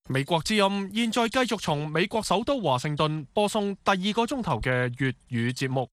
美國之音現在繼續從美國首都華盛頓播送第二個鐘頭嘅粵語節目。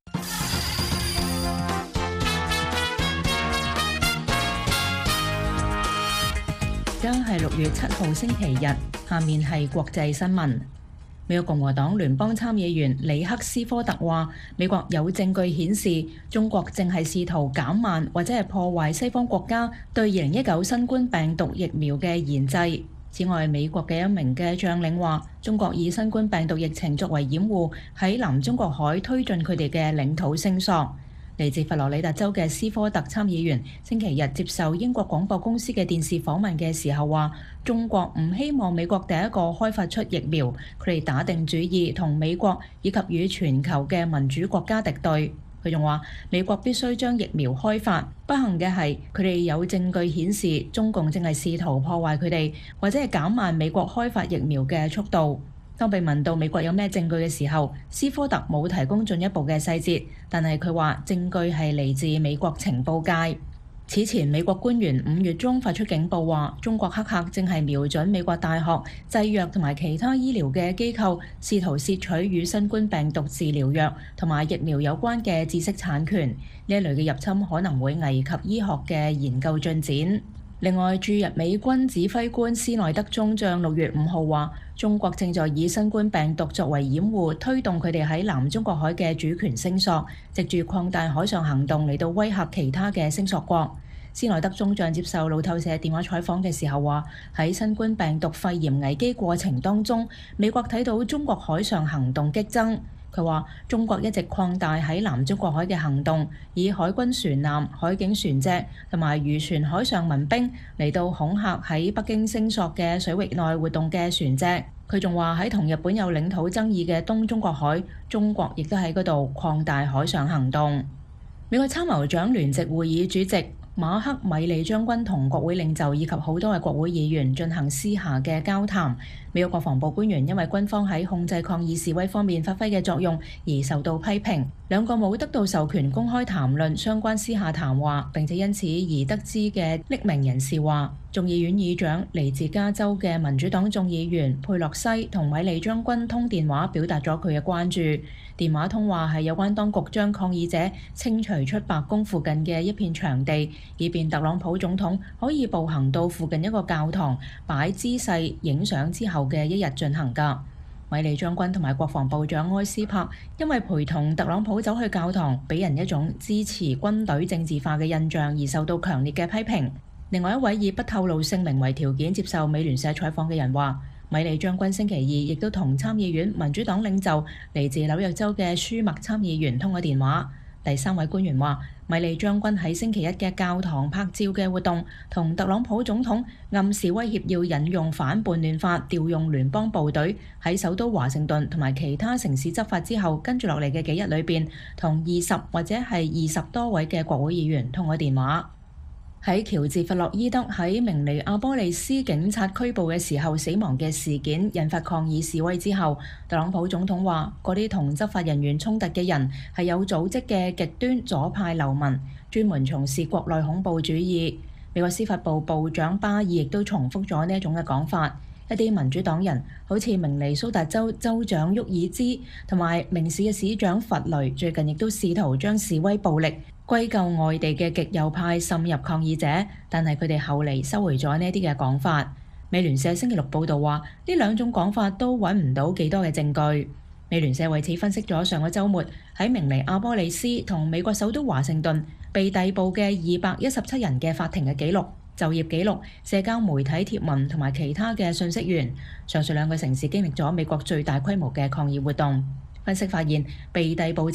而家係6月7號星期日，下面係國際新聞。美國共和黨聯邦參議員里克斯科特話，美國有證據顯示中國正係試圖減慢或者係破壞西方國家對2019新冠病毒疫苗嘅研製。此外，美國嘅一名嘅將領話，中國以新冠病毒疫情作為掩護，喺南中國海推進佢哋嘅領土聲索。嚟自佛羅里達州嘅斯科特參議員星期日接受英國廣播公司嘅電視訪問嘅時候話，中國唔希望美國第一個開發出疫苗，佢哋打定主意同美國以及與全球嘅民主國家敵對。佢仲話，美國必須將疫苗開發。不幸嘅係，佢哋有證據顯示中共正係試圖破壞佢哋，或者係減慢美國開發疫苗嘅速度。當被問到美國有咩證據嘅時候，斯科特冇提供進一步嘅細節，但係佢話證據係嚟自美國情報界。此前，美國官員5月中發出警報話，中國黑客正係瞄準美國大學、製藥同埋其他醫療嘅機構，試圖竊取與新冠病毒治療藥同埋疫苗有關嘅知識產權。呢一類嘅入侵可能會危及醫學嘅研究進展。另外，駐日美軍指揮官斯內德中將6月5號話，中國正在以新冠病毒作為掩護，推動佢哋喺南中國海嘅主權聲索，藉住擴大海上行動嚟到威嚇其他嘅聲索國。斯內德中將接受路透社電話採訪嘅時候話，喺新冠病毒肺炎危機過程當中，美國睇到中國海上行動激增。佢話中國一直擴大喺南中國海嘅行動，以海軍船艦、海警船隻同埋漁船海上民兵嚟到恐嚇喺北京聲索嘅水域內活動嘅船隻。佢仲話喺同日本有領土爭議嘅東中國海，中國亦都喺嗰度擴大海上行動。美國參謀長聯席會議主席馬克米利將軍同國會領袖以及好多嘅國會議員進行私下嘅交談。美國國防部官員因為軍方喺控制抗議示威方面發揮嘅作用而受到批評。兩個冇得到授權公開談論相關私下談話並且因此而得知嘅匿名人士話，眾議院議長嚟自加州嘅民主黨眾議員佩洛西同米利將軍通電話表達咗佢嘅關注。電話通話係有關當局將抗議者清除出白宮附近嘅一片場地，以便特朗普總統可以步行到附近一個教堂擺姿勢影相之後嘅一日進行㗎。米利將軍同埋國防部長埃斯珀因為陪同特朗普走去教堂，俾人一種支持軍隊政治化嘅印象而受到強烈嘅批評。另外一位以不透露姓名為條件接受美聯社採訪嘅人話，米利將軍星期二亦都同參議院民主黨領袖嚟自紐約州嘅舒默參議員通咗電話。第三位官員話，米利將軍喺星期一嘅教堂拍照嘅活動，同特朗普總統暗示威脅要引用反叛亂法，調用聯邦部隊喺首都華盛頓同埋其他城市執法之後，跟住落嚟嘅幾日裏邊，同20或者係20多位嘅國會議員通咗電話。喺喬治弗洛伊德喺明尼阿波利斯警察拘捕嘅時候死亡嘅事件引發抗議示威之後，特朗普總統話嗰啲同執法人員衝突嘅人係有組織嘅極端左派流民，專門從事國內恐怖主義。美國司法部部長巴爾亦都重複咗呢一種嘅講法。一啲民主黨人好似明尼蘇達州州長沃爾茲同埋明市嘅市長弗雷，最近亦都試圖將示威暴力歸咎外地嘅極右派滲入抗議者，但係佢哋後嚟收回咗呢啲嘅講法。美聯社星期六報導話，呢兩種講法都揾唔到幾多嘅證據。美聯社為此分析咗上個週末喺明尼阿波利斯同美國首都華盛頓被逮捕嘅217人嘅法庭嘅記錄、就業記錄、社交媒體貼文同埋其他嘅信息源。上述兩個城市經歷咗美國最大規模嘅抗議活動。分析發現，被逮捕者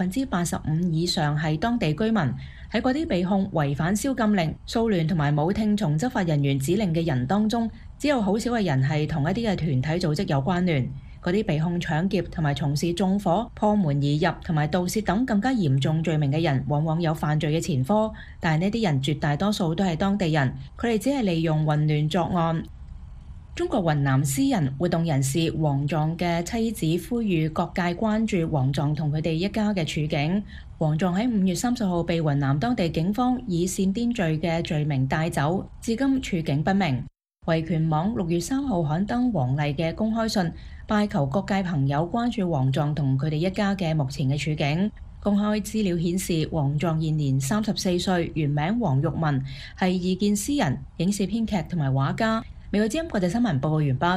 85%以上係當地居民。喺嗰啲被控違反宵禁令、騷亂同埋冇聽從執法人員指令嘅人當中，只有好少嘅人係同一啲嘅團體組織有關聯。嗰啲被控搶劫同埋從事縱火、破門而入同埋盜竊等更加嚴重罪名嘅人，往往有犯罪嘅前科，但係呢啲人絕大多數都係當地人，佢哋只係利用混亂作案。中國雲南詩人、活動人士王壯嘅妻子呼籲各界關注王壯同佢哋一家嘅處境。王壯喺5月30號被雲南當地警方以煽顛罪嘅罪名帶走，至今處境不明。 維權網6月3號刊登王毅嘅公開信，拜求各界朋友關注王狀同佢哋一家嘅目前嘅處境。公開資料顯示，王狀現年34歲，原名黃玉文，係異見詩人、影視編劇同埋畫家。美國之音國際新聞報告完畢。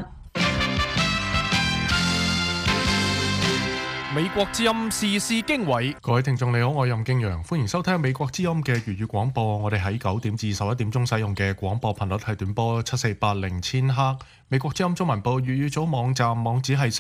美國之音時事經緯， 各位聽眾你好，我係任敬陽，歡迎收聽美國之音嘅粵語廣播。我哋喺9點至11點鐘使用嘅廣播頻率係短波7480千赫。美國之音中文部粵語組網站網址係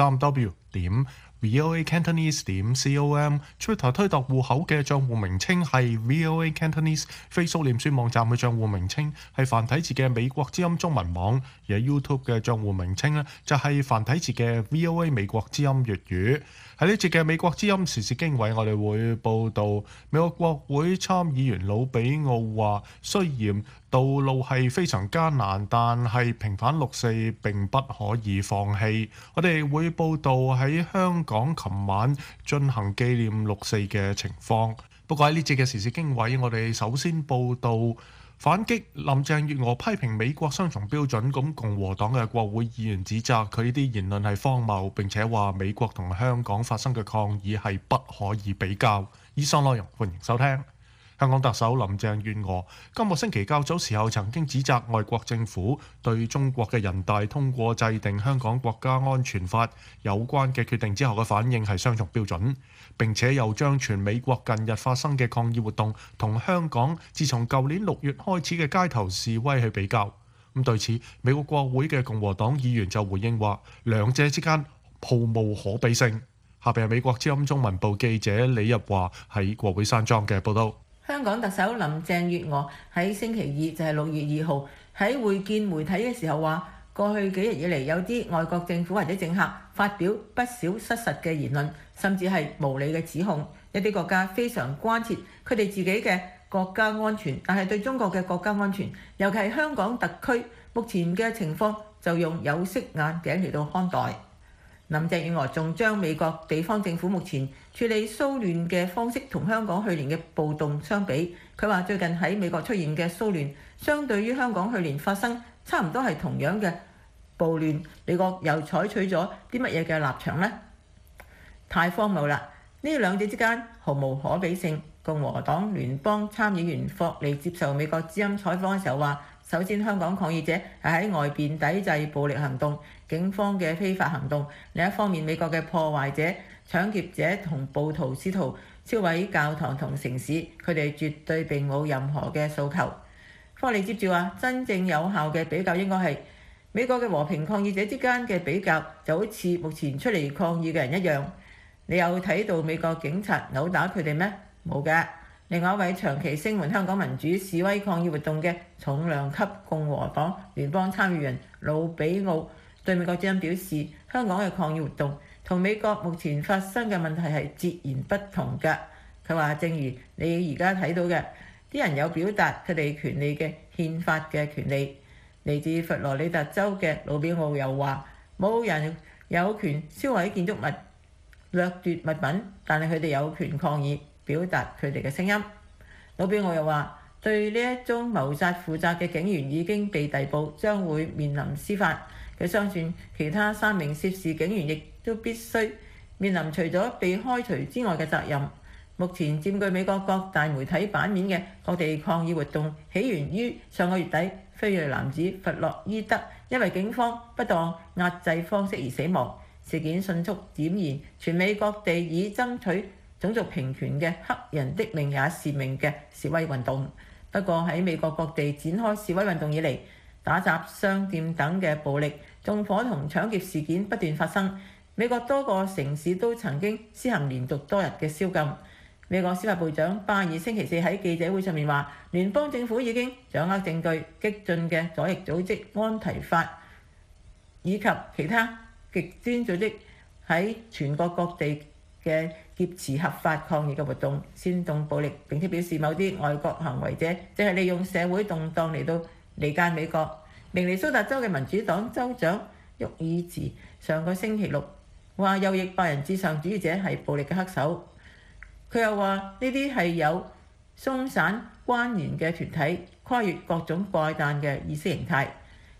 3w.voacantonese.com，Twitter 推特戶口嘅帳戶名稱係 VOA Cantonese，Facebook 臉書網站嘅帳戶名稱係繁體字嘅美國之音中文網，而 YouTube 嘅帳戶名稱呢就係繁體字嘅 VOA 美國之音粵語。喺呢節嘅美國之音時事經緯，我哋會報道美國國會參議員魯比奧話，雖然道路係非常艱難，但係平反六四並不可以放棄。我哋會報道喺香港琴晚進行紀念六四嘅情況。不過喺呢節嘅時事經緯，我哋首先報道反擊林鄭月娥批評美國雙重標準，咁共和黨嘅國會議員指責佢呢啲言論係荒謬，並且話美國同香港發生嘅抗議係不可以比較。以上內容歡迎收聽。香港特首林鄭月娥今個星期較早時候曾經指責外國政府對中國嘅人大通過制定香港國家安全法有關嘅決定之後嘅反應係雙重標準，並且又將全美國近日發生嘅抗議活動同香港自從舊年6月開始嘅街頭示威去比較。咁對此，美國國會嘅共和黨議員就回應話，兩者之間毫無可比性。下邊係美國之音中文部記者李日華喺國會山莊嘅報導。 香港特首林鄭月娥喺星期二，就係6月2號喺會見媒體嘅時候話，過去幾日以嚟有啲外國政府或者政客發表不少失實嘅言論，甚至係無理嘅指控。一啲國家非常關切佢哋自己嘅國家安全，但係對中國嘅國家安全，尤其係香港特區目前嘅情況，就用有色眼鏡嚟到看待。林鄭月娥仲將美國地方政府目前處理騷亂嘅方式同香港去年嘅暴動相比，佢話最近喺美國出現嘅騷亂，相對於香港去年發生差唔多係同樣嘅暴亂，美國又採取咗啲乜嘢嘅立場呢？太荒謬啦！呢兩者之間毫無可比性。共和黨聯邦參議員霍利接受美國之音採訪嘅時候話，首先香港抗議者係喺外邊抵制暴力行動、警方嘅非法行動，另一方面美國嘅破壞者、搶劫者同暴徒試圖燒毀教堂同城市，佢哋絕對並冇任何嘅訴求。霍利接住話，真正有效嘅比較應該係美國嘅和平抗議者之間嘅比較，就好似目前出嚟抗議嘅人一樣。你有睇到美國警察毆打佢哋咩？冇嘅。另外一位長期聲援香港民主示威抗議活動嘅重量級共和黨聯邦參議員魯比奧對美國之音表示，香港嘅抗議活動同美國目前發生嘅問題係截然不同嘅。佢話，正如你而家睇到嘅，啲人有表達佢哋權利嘅憲法嘅權利。嚟自佛羅里達州嘅魯比奧又話，冇人有權燒毀建築物、掠奪物品，但係佢哋有權抗議，表達佢哋嘅聲音。魯比奧又話，對呢一宗謀殺負責嘅警員已經被逮捕，將會面臨司法。佢相信其他3名涉事警員亦都必須面臨除咗被開除之外嘅責任。目前佔據美國各大媒體版面嘅各地抗議活動，起源於上個月底非裔男子弗洛伊德因為警方不當壓制方式而死亡。事件迅速點燃全美各地以爭取種族平權嘅黑人的命也是命嘅示威運動。不過喺美國各地展開示威運動以嚟，打砸商店等嘅暴力、縱火同搶劫事件不斷發生。美國多個城市都曾經施行連續多日嘅宵禁。美國司法部長巴爾星期四喺記者會上面話，聯邦政府已經掌握證據，激進嘅左翼組織安提法以及其他極端組織喺全國各地嘅劫持合法抗議嘅活動，煽動暴力，並且表示某啲外國行為者正係利用社會動盪嚟到離間美國。明尼蘇達州嘅民主黨州長沃爾茨上個星期六話，右翼白人至上主義者係暴力嘅黑手。佢又話呢啲係有鬆散關聯嘅團體，跨越各種怪誕嘅意識形態。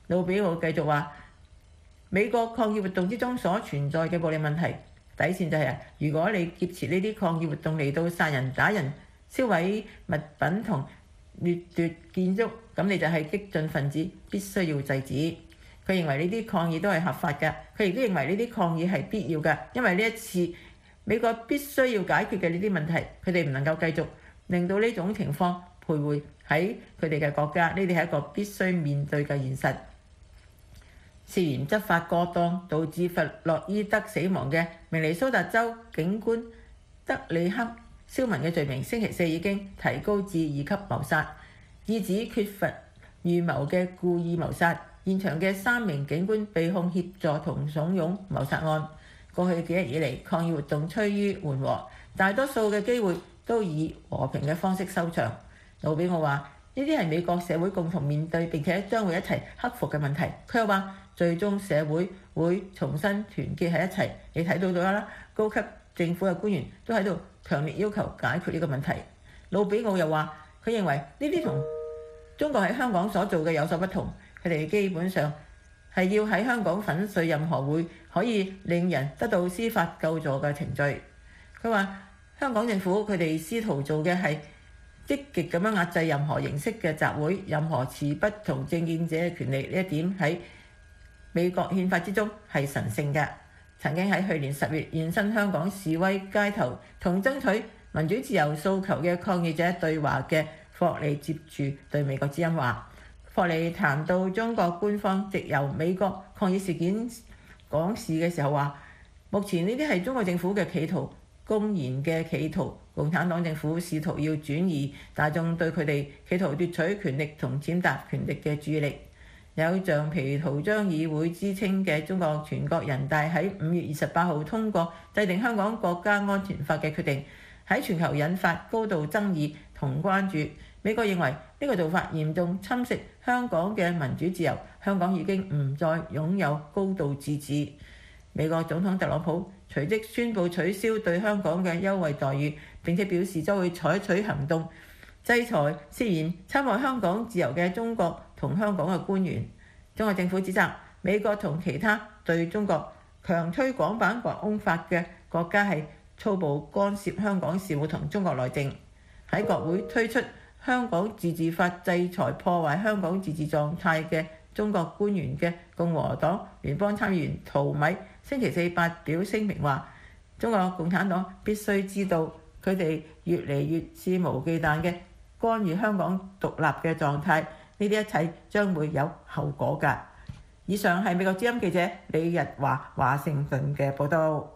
魯比奧繼續話：美國抗議活動之中所存在嘅暴力問題底線就係如果你劫持呢啲抗議活動嚟到殺人、打人、燒毀物品同掠奪建築，咁你就係激進分子，必須要制止。佢認為呢啲抗議都係合法嘅，佢亦都認為呢啲抗議係必要嘅，因為呢一次美國必須要解決嘅呢啲問題，佢哋唔能夠繼續令到呢種情況徘徊喺佢哋嘅國家，呢啲係一個必須面對嘅現實。涉嫌執法過當導致弗洛伊德死亡嘅明尼蘇達州警官德里克·肖文嘅罪名，星期四已經提高至2級謀殺，意指缺乏預謀嘅故意謀殺。現場嘅3名警官被控協助同慫恿謀殺案。過去幾日以嚟，抗議活動趨於緩和，大多數嘅機會都以和平嘅方式收場。魯比奧話：呢啲係美國社會共同面對並且將會一齊克服嘅問題。佢又話：最終社會會重新團結喺一齊。你睇到咗啦，高級政府嘅官員都喺度強烈要求解決呢個問題。魯比奧又話：佢認為呢啲同中國喺香港所做嘅有所不同，佢哋基本上係要喺香港粉碎任何會可以令人得到司法救助嘅程序。佢話：香港政府佢哋試圖做嘅係積極咁樣壓制任何形式嘅集會、任何持不同政見者嘅權利，呢一點喺美國憲法之中係神聖嘅。曾經喺去年10月現身香港示威街頭同爭取民主自由訴求嘅抗議者對話嘅霍利接住對美國之音話：霍利談到中國官方藉由美國抗議事件講事嘅時候話，目前呢啲係中國政府嘅企圖，公然嘅企圖。共產黨政府試圖要轉移大眾對佢哋企圖奪取權力同踐踏權力嘅注意力。有橡皮圖章議會之稱嘅中國全國人大喺5月28號通過制定香港國家安全法嘅決定，喺全球引發高度爭議同關注。美國認為呢個做法嚴重侵蝕香港嘅民主自由，香港已經唔再擁有高度自治。美國總統特朗普隨即宣布取消對香港嘅優惠待遇，並且表示將會採取行動制裁涉嫌侵害香港自由嘅中國同香港嘅官員。中國政府指責美國同其他對中國強推港版國安法嘅國家係粗暴干涉香港事務同中國內政。喺國會推出香港自治法制裁破壞香港自治狀態嘅中國官員嘅共和黨聯邦參議員陶米星期四發表聲明話：中國共產黨必須知道佢哋越嚟越肆無忌憚嘅干預香港獨立嘅狀態，呢啲一切將會有後果㗎。以上係美國之音記者李日華華盛頓嘅報導。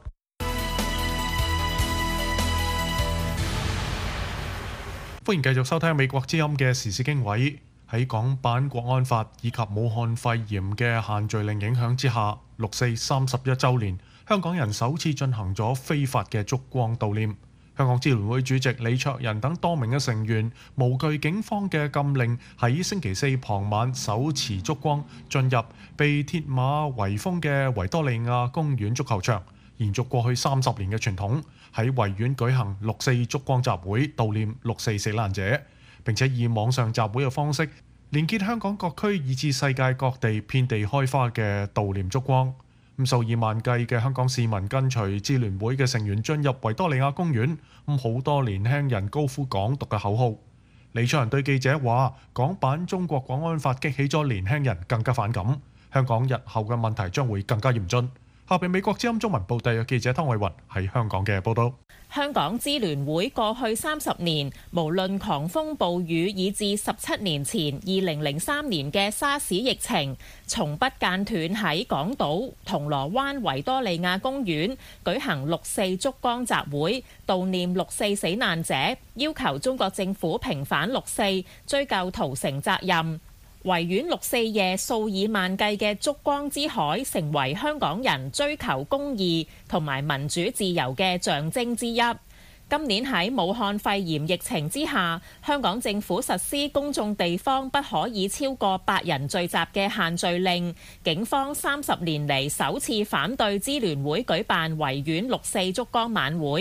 歡迎繼續收聽美國之音嘅時事經緯。喺港版國安法以及武漢肺炎嘅限聚令影響之下，6四31週年，香港人首次進行咗非法嘅燭光悼念。香港支聯會主席李卓人等多名嘅成員無懼警方嘅禁令，喺星期四傍晚手持燭光進入被鐵馬圍封嘅維多利亞公園足球場，延續過去30年嘅傳統，喺維園舉行6四燭光集會悼念6四死難者，並且以網上集會嘅方式連結香港各區以至世界各地遍地開花嘅悼念燭光。數以萬計嘅香港市民跟隨支聯會嘅成員進入維多利亞公園，好多年輕人高呼港獨嘅口號。李卓人對記者話：港版中國國安法激起咗年輕人更加反感，香港日後嘅問題將會更加嚴峻。下邊美國之音中文報道嘅記者湯偉雲喺香港嘅報道。 香港支聯會過去30年，無論狂風暴雨，以至17年前2003年嘅沙士疫情，從不間斷喺港島、銅鑼灣維多利亞公園舉行6四燭光集會，悼念6四死難者，要求中國政府平反6四，追究屠城責任。維園6四夜數以萬計嘅燭光之海，成為香港人追求公義同埋民主自由嘅象徵之一。今年喺武漢肺炎疫情之下，香港政府實施公眾地方不可以超過8人聚集嘅限聚令，警方30年嚟首次反對支聯會舉辦維園6四燭光晚會。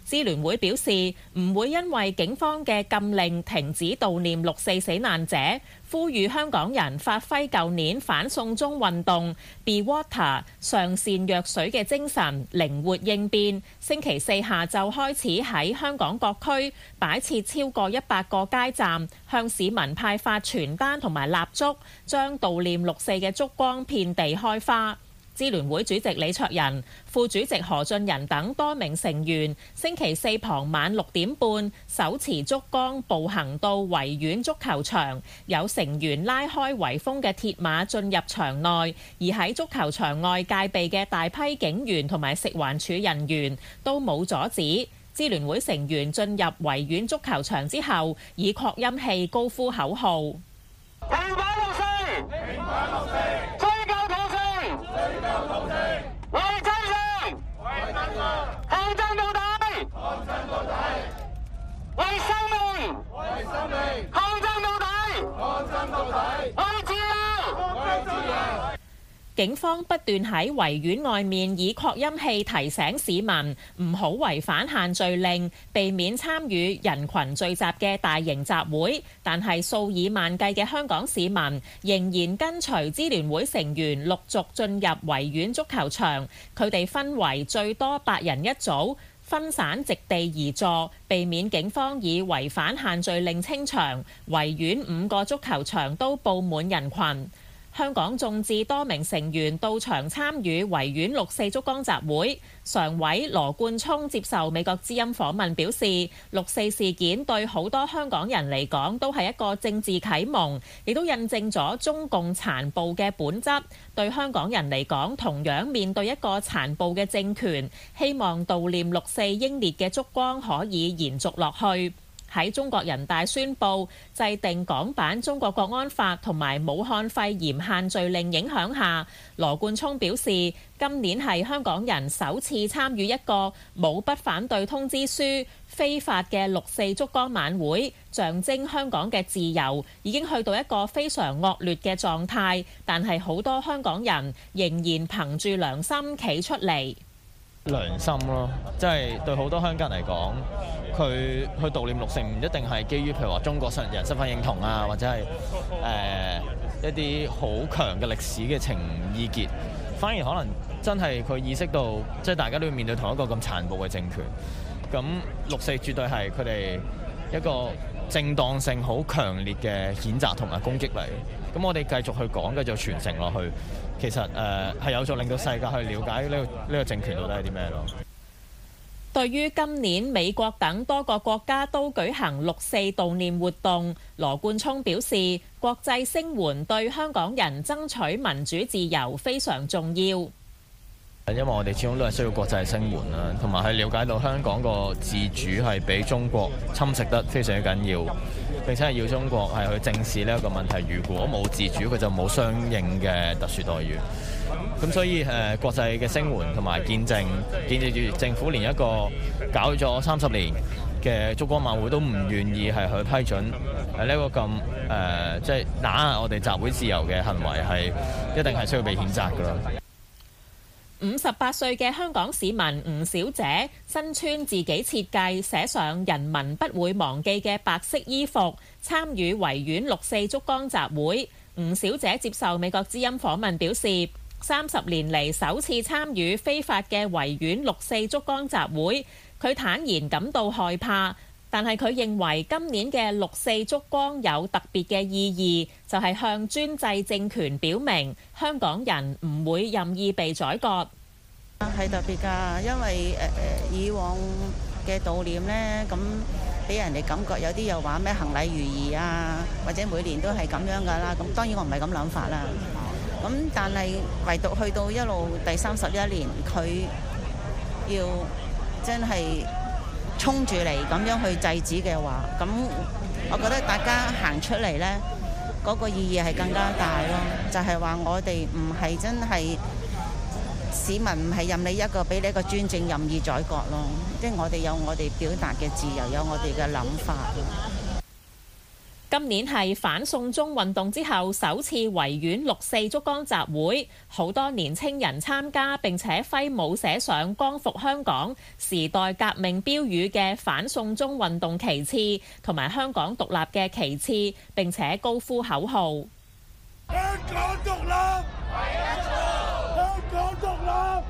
支聯會表示唔會因為警方嘅禁令停止悼念六四死難者，呼籲香港人發揮舊年反送中運動 Be Water 上善若水嘅精神，靈活應變。星期四下晝開始喺香港各區擺設超過100個街站，向市民派發傳單同埋蠟燭，將悼念六四嘅燭光遍地開花。支聯會主席李卓人、副主席何俊仁等多名成員星期四傍晚6點半手持燭光步行到維園足球場，有成員拉開圍封嘅鐵馬進入場內，而喺足球場外戒備嘅大批警員同埋食環署人員都冇阻止。支聯會成員進入維園足球場之後，以擴音器高呼口號： 平反六四！平反六四！追究土性！追究土性！為真相！為真相！抗爭到底！抗爭到底！為生命！為生命！抗爭到底！抗爭到底！為自由！為自由！ 警方不斷喺維園外面以擴音器提醒市民唔好違反限聚令，避免參與人群聚集嘅大型集會。但係數以萬計嘅香港市民仍然跟隨支聯會成員陸續進入維園足球場，佢哋分為最多8人一組，分散席地而坐，避免警方以違反限聚令清場。維園5個足球場都佈滿人群。香港眾志多名成員到場參與維園六四燭光集會。常委羅冠聰接受美國之音訪問表示，六四事件對好多香港人嚟講都係一個政治啟蒙，亦都印證咗中共殘暴嘅本質。對香港人嚟講，同樣面對一個殘暴嘅政權，希望悼念六四英烈嘅燭光可以延續落去。喺中國人大宣布制定港版中國國安法同埋武漢肺炎限聚令影響下，羅冠聰表示，今年係香港人首次參與一個冇不反對通知書非法嘅六四燭光晚會，象徵香港嘅自由已經去到一個非常惡劣嘅狀態，但係好多香港人仍然憑住良心企出嚟。 良心咯，即係對好多香港人嚟講，佢去悼念六四唔一定係基於譬如話中國人身份認同啊，或者係一啲好強嘅歷史嘅情意結，反而可能真係佢意識到，即係大家都要面對同一個咁殘暴嘅政權。咁六四絕對係佢哋一個正當性好強烈嘅譴責同埋攻擊嚟。咁我哋繼續去講，繼續傳承落去，其實係有助令到世界去了解呢個政權到底係啲咩咯。 對於今年美國等多個國家都舉行六四悼念活動，羅冠聰表示，國際聲援對香港人爭取民主自由非常重要。 因為我哋始終都係需要國際聲援啦，同埋係了解到香港個自主係俾中國侵蝕得非常之緊要，並且係要中國係去正視呢一個問題。如果冇自主，佢就冇相應嘅特殊待遇。咁所以國際嘅聲援同埋見證住政府連一個搞咗30年嘅燭光晚會都唔願意係去批准呢個咁即係打壓我哋集會自由嘅行為，係一定係需要被譴責㗎啦。 58歲嘅香港市民吳小姐身穿自己設計寫上人民不會忘記嘅白色衣服，參與維園六四燭光集會。吳小姐接受美國之音訪問表示，30年嚟首次參與非法嘅維園六四燭光集會，佢坦言感到害怕，但係佢認為今年嘅六四燭光有特別嘅意義，就係向專制政權表明香港人唔會任意被宰割。 係特別㗎，因為以往嘅悼念呢，咁俾人哋感覺有啲又話咩行禮如儀啊，或者每年都係咁樣㗎啦。咁當然我唔係咁諗法啦。咁但係唯獨去到一路第31年，佢要真係衝住嚟咁樣去制止嘅話，咁我覺得大家行出嚟呢，嗰個意義係更加大咯。就係話我哋唔係真係市民，唔係任你一個俾你一個專政任意宰割咯。即係我哋有我哋表達嘅自由，有我哋嘅諗法。 今年係反送中運動之後首次維園六四燭光集會，好多年青人參加並且揮舞寫上光復香港、時代革命標語嘅反送中運動旗幟同埋香港獨立嘅旗幟，並且高呼口號： 香港獨立，香港獨立。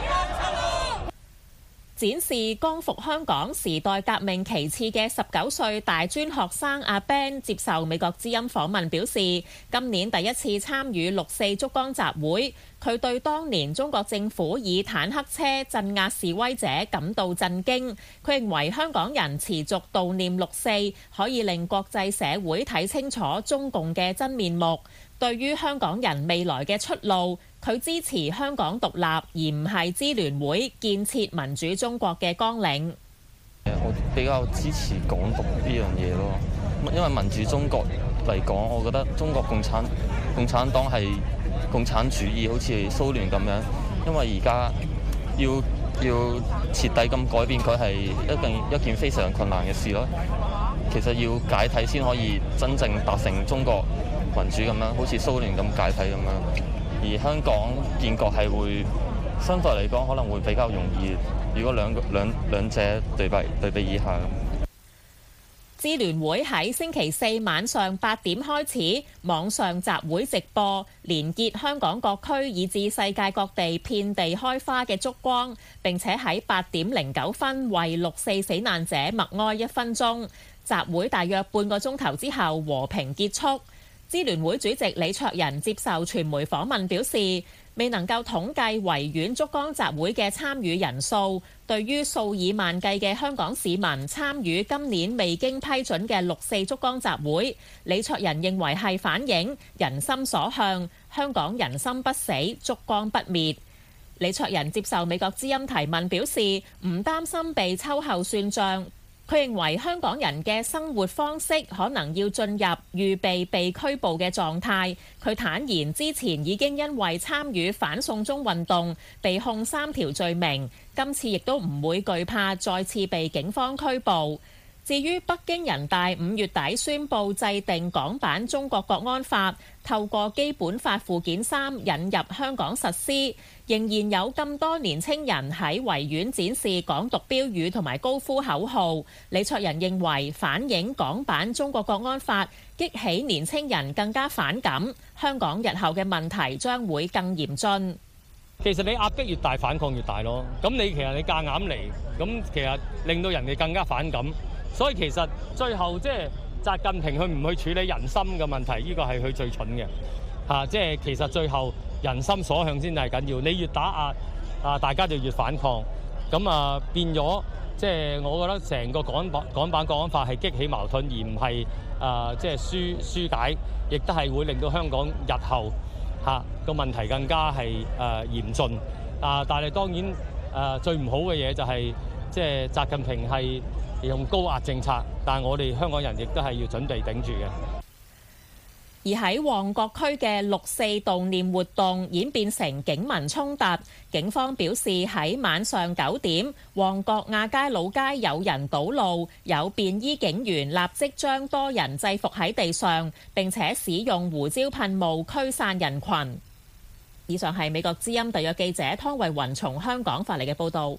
展示光復香港時代革命旗幟嘅19歲大專學生阿 Ben 接受美國之音訪問表示，今年第一次參與六四燭光集會，佢對當年中國政府以坦克車鎮壓示威者感到震驚。佢認為香港人持續悼念六四，可以令國際社會睇清楚中共嘅真面目。對於香港人未來嘅出路，佢支持香港獨立，而唔係支聯會建設民主中國嘅綱領。 我比較支持港獨呢樣嘢咯，因為民主中國嚟講，我覺得中國共產黨係共產主義，好似蘇聯咁樣。因為而家要徹底咁改變佢係一件非常困難嘅事咯。其實要解體先可以真正達成中國民主咁樣，好似蘇聯咁解體咁樣。而香港建國係會相對嚟講可能會比較容易。如果兩者對比以下。 支聯會喺星期四晚上8點開始網上集會直播，連結香港各區以至世界各地遍地開花嘅燭光，並且喺8點09分為六四死難者默哀1分鐘。集會大約半個鐘頭之後和平結束。支聯會主席李卓人接受傳媒訪問表示，未能夠統計維園燭光集會嘅參與人數。對於數以萬計嘅香港市民參與今年未經批准嘅六四燭光集會，李卓人認為係反映人心所向，香港人心不死，燭光不滅。李卓人接受美國之音提問表示，唔擔心被秋後算賬。佢認為香港人嘅生活方式可能要進入預備被拘捕嘅狀態。佢坦言之前已經因為參與反送中運動被控3條罪名，今次亦都唔會懼怕再次被警方拘捕。至於北京人大5月底宣布制定港版中國國安法，透過基本法附件3引入香港實施，仍然有咁多年青人喺維園展示港獨標語同埋高呼口號。李卓人認為反映港版中國國安法激起年青人更加反感，香港日後嘅問題將會更嚴峻。 其實你壓迫越大，反抗越大咯。咁你其實你夾硬嚟，咁其實令到人哋更加反感。所以其實最後即係習近平佢唔去處理人心嘅問題，呢個係佢最蠢嘅嚇。即係其實最後人心所向先係緊要。你越打壓大家就越反抗。咁變咗即係我覺得成個港版國安法係激起矛盾，而唔係即係疏解，亦都係會令到香港日後個問題更加係嚴峻。但係當然最唔好嘅嘢就係即係習近平係用高壓政策，但係我哋香港人亦都係要準備頂住嘅。 而喺旺角區嘅六四悼念活動演變成警民衝突，警方表示喺晚上9點，旺角亞皆老街有人堵路，有便衣警員立即將多人制服喺地上，並且使用胡椒噴霧驅散人群。以上係美國之音特約記者湯慧雲從香港發嚟嘅報導。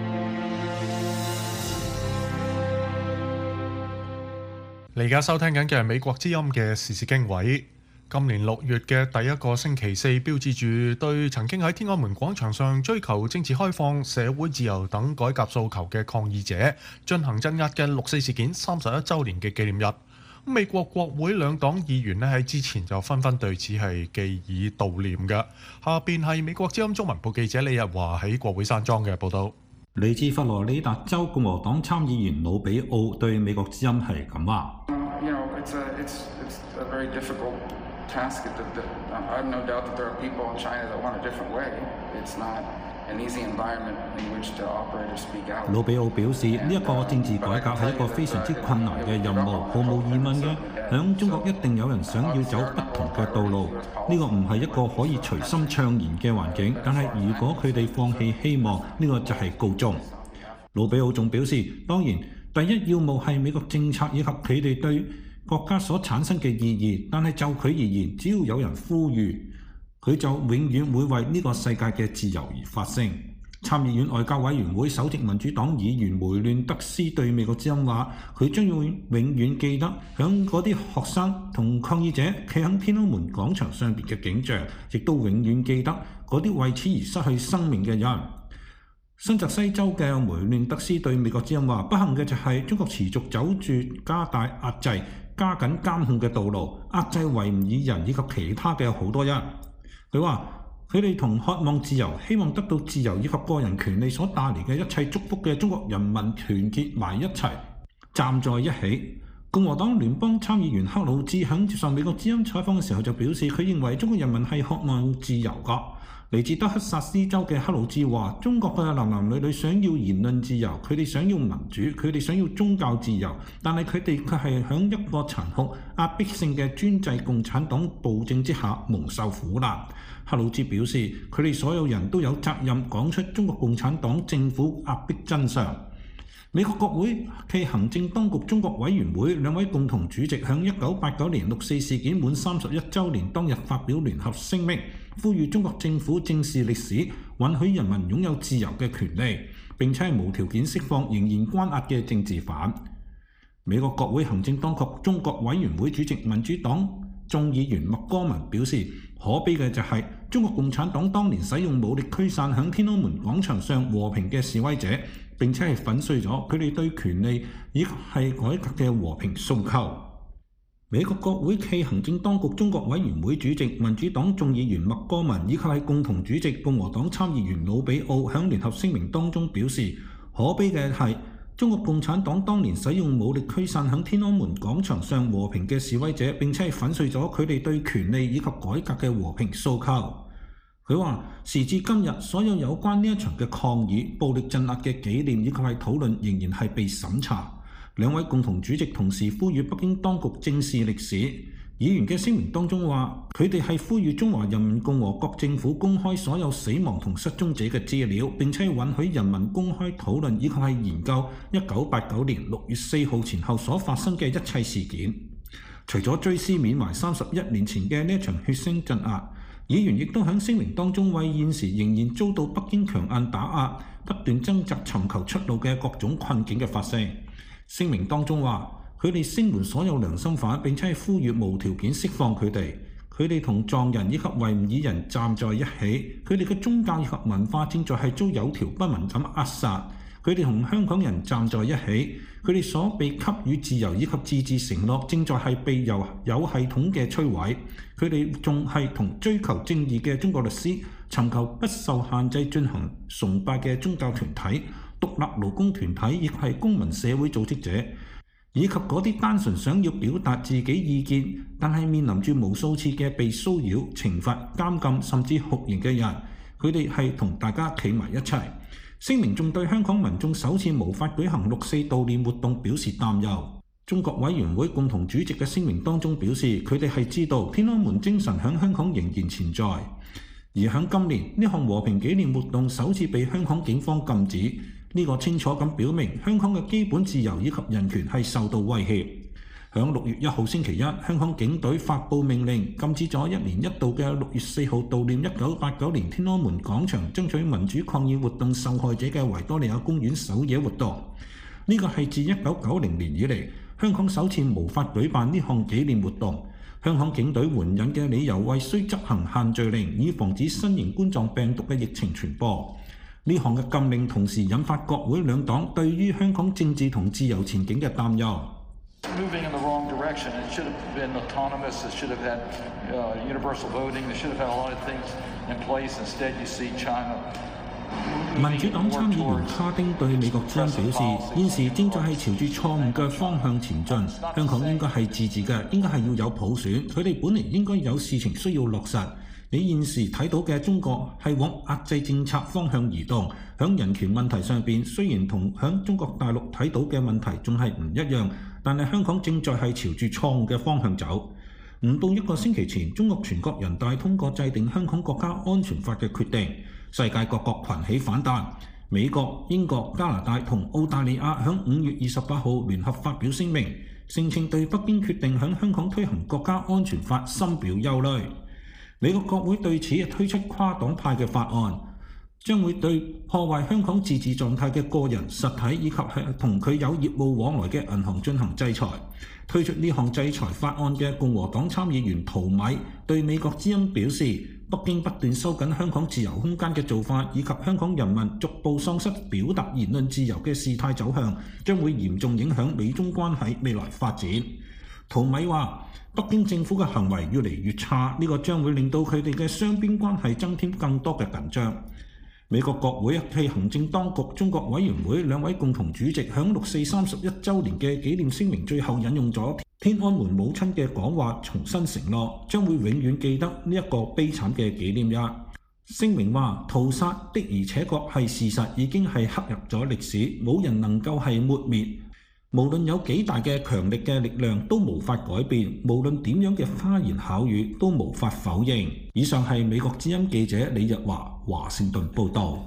你而家收聽緊嘅係美國之音嘅時事經緯。今年6月嘅第一個星期四，標誌住對曾經喺天安門廣場上追求政治開放、社會自由等改革訴求嘅抗議者進行鎮壓嘅六四事件31週年嘅紀念日。美國國會兩黨議員喺之前就紛紛對此係寄以悼念嘅。下邊係美國之音中文部記者李日華喺國會山莊嘅報導。 嚟自佛羅里達州共和黨參議員魯比奧對美國之音係咁話。魯比奧表示，呢一個政治改革係一個非常之困難嘅任務，毫無疑問嘅。響中國一定有人想要走不同嘅道路，呢個唔係一個可以隨心暢言嘅環境。但係如果佢哋放棄希望，呢個就係告終。魯比奧仲表示，當然第一要務係美國政策以及佢哋對國家所產生嘅意義，但係就佢而言，只要有人呼籲，佢就永遠會為呢個世界嘅自由而發聲。參議院外交委員會首席民主黨議員梅亂德斯對美國之音話：佢將要永遠記得響嗰啲學生同抗議者企喺天安門廣場上邊嘅景象，亦都永遠記得嗰啲為此而失去生命嘅人。新澤西州嘅梅亂德斯對美國之音話：不幸嘅就係中國持續走住加大壓制、加緊監控嘅道路，壓制維吾爾人以及其他嘅好多人。佢話：佢哋同渴望自由、希望得到自由以及個人權利所帶嚟嘅一切祝福嘅中國人民團結埋一齊，站在一起。共和黨聯邦參議員克魯茲喺接受美國之音採訪嘅時候就表示，佢認為中國人民係渴望自由㗎。嚟自德克薩斯州嘅克魯茲話：中國嘅男男女女想要言論自由，佢哋想要民主，佢哋想要宗教自由，但係佢哋卻係喺一個殘酷壓迫性嘅專制共產黨暴政之下蒙受苦難。克魯茲表示，佢哋所有人都有責任講出中國共產黨政府壓迫真相。美國國會暨行政當局中國委員會兩位共同主席喺1989年六四事件滿31週年當日發表聯合聲明，呼籲中國政府正視歷史，允許人民擁有自由嘅權利，並且係無條件釋放仍然關押嘅政治犯。美國國會行政當局中國委員會主席民主黨眾議員麥戈文表示，可悲嘅就係中國共產黨當年使用武力驅散響天安門廣場上和平嘅示威者，並且係粉碎咗佢哋對權利以及係改革嘅和平訴求。美國國會暨行政當局中國委員會主席民主黨眾議員麥戈文以及係共同主席共和黨參議員魯比奧喺聯合聲明當中表示，可悲嘅係中國共產黨當年使用武力驅散響天安門廣場上和平嘅示威者，並且係粉碎咗佢哋對權利以及改革嘅和平訴求。佢話：時至今日，所有有關呢一場嘅抗議、暴力鎮壓嘅紀念以及係討論仍然係被審查。兩位共同主席同時呼籲北京當局正視歷史。議員嘅聲明當中話，佢哋係呼籲中華人民共和國政府公開所有死亡同失蹤者嘅資料，並且允許人民公開討論以及係研究1989年6月4號前後所發生嘅一切事件。除咗追思緬懷31年前嘅呢一場血腥鎮壓，議員亦都喺聲明當中為現時仍然遭到北京強硬打壓、不斷掙扎尋求出路嘅各種困境嘅發聲。聲明當中話，佢哋聲援所有良心犯，並且係呼籲無條件釋放佢哋。佢哋同藏人以及維吾爾人站在一起，佢哋嘅宗教以及文化正在係遭有條不紊咁扼殺。佢哋同香港人站在一起，佢哋所被給予自由以及自治承諾正在係被有系統嘅摧毀。佢哋仲係同追求正義嘅中國律師、尋求不受限制進行崇拜嘅宗教團體、獨立勞工團體，亦係公民社會組織者，以及嗰啲單純想要表達自己意見，但係面臨住無數次嘅被騷擾、懲罰、監禁甚至酷刑嘅人，佢哋係同大家企埋一齊。聲明仲對香港民眾首次無法舉行六四悼念活動表示擔憂。中國委員會共同主席嘅聲明當中表示，佢哋係知道天安門精神喺香港仍然存在，而喺今年呢項和平紀念活動首次被香港警方禁止。呢個清楚咁表明香港嘅基本自由以及人權係受到威脅。響6月1號星期一，香港警隊發布命令，禁止咗1年1度嘅6月4號悼念1989年天安門廣場爭取民主抗議活動受害者嘅維多利亞公園首夜活動。呢個係自1990年以嚟香港首次無法舉辦呢項紀念活動。香港警隊援引嘅理由為需執行限聚令，以防止新型冠狀病毒嘅疫情傳播。呢項嘅禁令同時引發國會兩黨對於香港政治同自由前景嘅擔憂。 Moving in the wrong direction. It should have been autonomous. It should have had universal voting. It should have had a lot of things in place. Instead, you see China. 民主黨參議員卡丁對美國之音表示，現時正在係朝住錯誤嘅方向前進。香港應該係自治嘅，應該係要有普選。佢哋本嚟應該有事情需要落實。你現時睇到嘅中國係往壓制政策方向移動，響人權問題上邊雖然同響中國大陸睇到嘅問題仲係唔一樣，但係香港正在係朝住錯誤嘅方向走。唔到1個星期前，中國全國人大通過制定香港國家安全法嘅決定，世界各國群起反彈。 美國、英國、加拿大同澳大利亞響5月28號聯合發表聲明，聲稱對北京決定響香港推行國家安全法深表憂慮。美國國會對此推出跨黨派嘅法案，將會對破壞香港自治狀態嘅個人、實體以及同佢有業務往來嘅銀行進行制裁。推出呢項制裁法案嘅共和黨參議員陶米對美國之音表示，北京不斷收緊香港自由空間嘅做法，以及香港人民逐步喪失表達言論自由嘅事態走向，將會嚴重影響美中關係未來發展。陶米話，北京政府嘅行為越嚟越差，呢個將會令到佢哋嘅雙邊關係增添更多嘅緊張。美國國會暨行政當局中國委員會兩位共同主席響6四31週年嘅紀念聲明最後引用咗天安門母親嘅講話，重新承諾將會永遠記得呢一個悲慘嘅紀念日。聲明話，屠殺的而且確係事實，已經係刻入咗歷史，冇人能夠係抹滅。無論有幾大嘅強力嘅力量都無法改變，無論點樣嘅花言巧語都無法否認。以上係美國之音記者李日華華盛頓報導。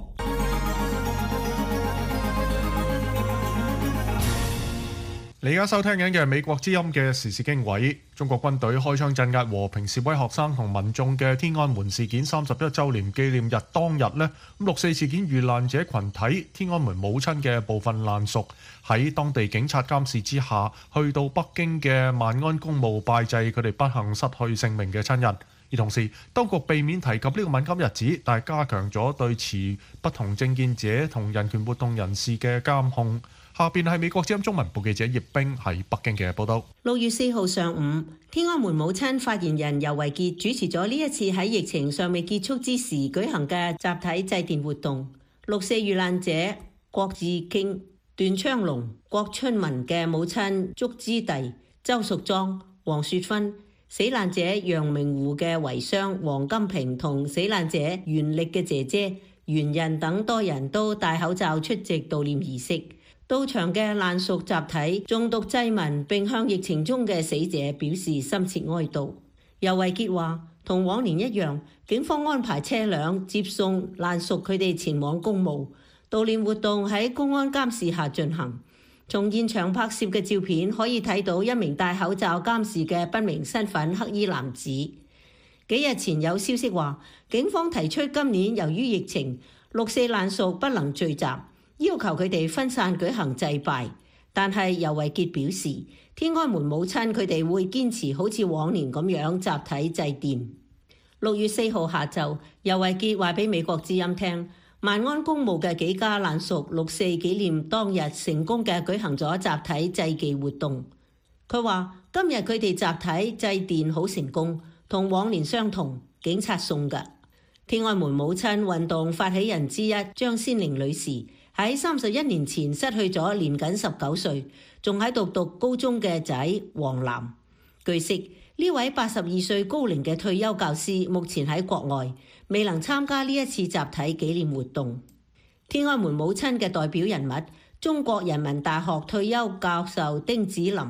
你而家收聽緊嘅係美國之音嘅時事經緯。中國軍隊開槍鎮壓和平示威學生同民眾嘅天安門事件31週年紀念日當日呢，6四事件遇難者群體天安門母親嘅部分難屬喺當地警察監視之下，去到北京嘅萬安公墓拜祭佢哋不幸失去性命嘅親人。而同時，當局避免提及呢個敏感日子，但係加強咗對持不同政見者同人權活動人士嘅監控。下邊係美國之音中文部記者葉冰喺北京嘅報道。 6月4號上午，天安門母親發言人尤維潔主持咗呢一次喺疫情尚未結束之時舉行嘅集體祭奠活動。6四遇難者郭志傾、段昌龍、郭春文嘅母親祝之弟周淑莊、黃雪芬、死難者楊明湖嘅遺孀黃金平同死難者袁力嘅姐姐袁仁等多人都戴口罩出席悼念儀式。到場嘅難屬集體誦讀祭文，並向疫情中嘅死者表示深切哀悼。尤維潔話，同往年一樣，警方安排車輛接送難屬佢哋前往公墓。悼念活動喺公安監視下進行。從現場拍攝嘅照片可以睇到一名戴口罩監視嘅不明身份黑衣男子。幾日前有消息話，警方提出今年由於疫情，6四難屬不能聚集，要求佢哋分散舉行祭拜，但係尤維潔表示，天安門母親佢哋會堅持好似往年咁樣集體祭奠。6月4號下晝，尤維潔話俾美國之音聽，萬安公墓嘅幾家難屬6四紀念當日成功嘅舉行咗集體祭祀活動。佢話今日佢哋集體祭奠好成功，同往年相同，警察送㗎。天安門母親運動發起人之一張先玲女士喺31年前失去咗年僅19歲，仲喺度讀高中嘅仔黃南。據悉，呢位82歲高齡嘅退休教師目前喺國外，未能參加呢一次集體紀念活動。天安門母親嘅代表人物，中國人民大學退休教授丁子霖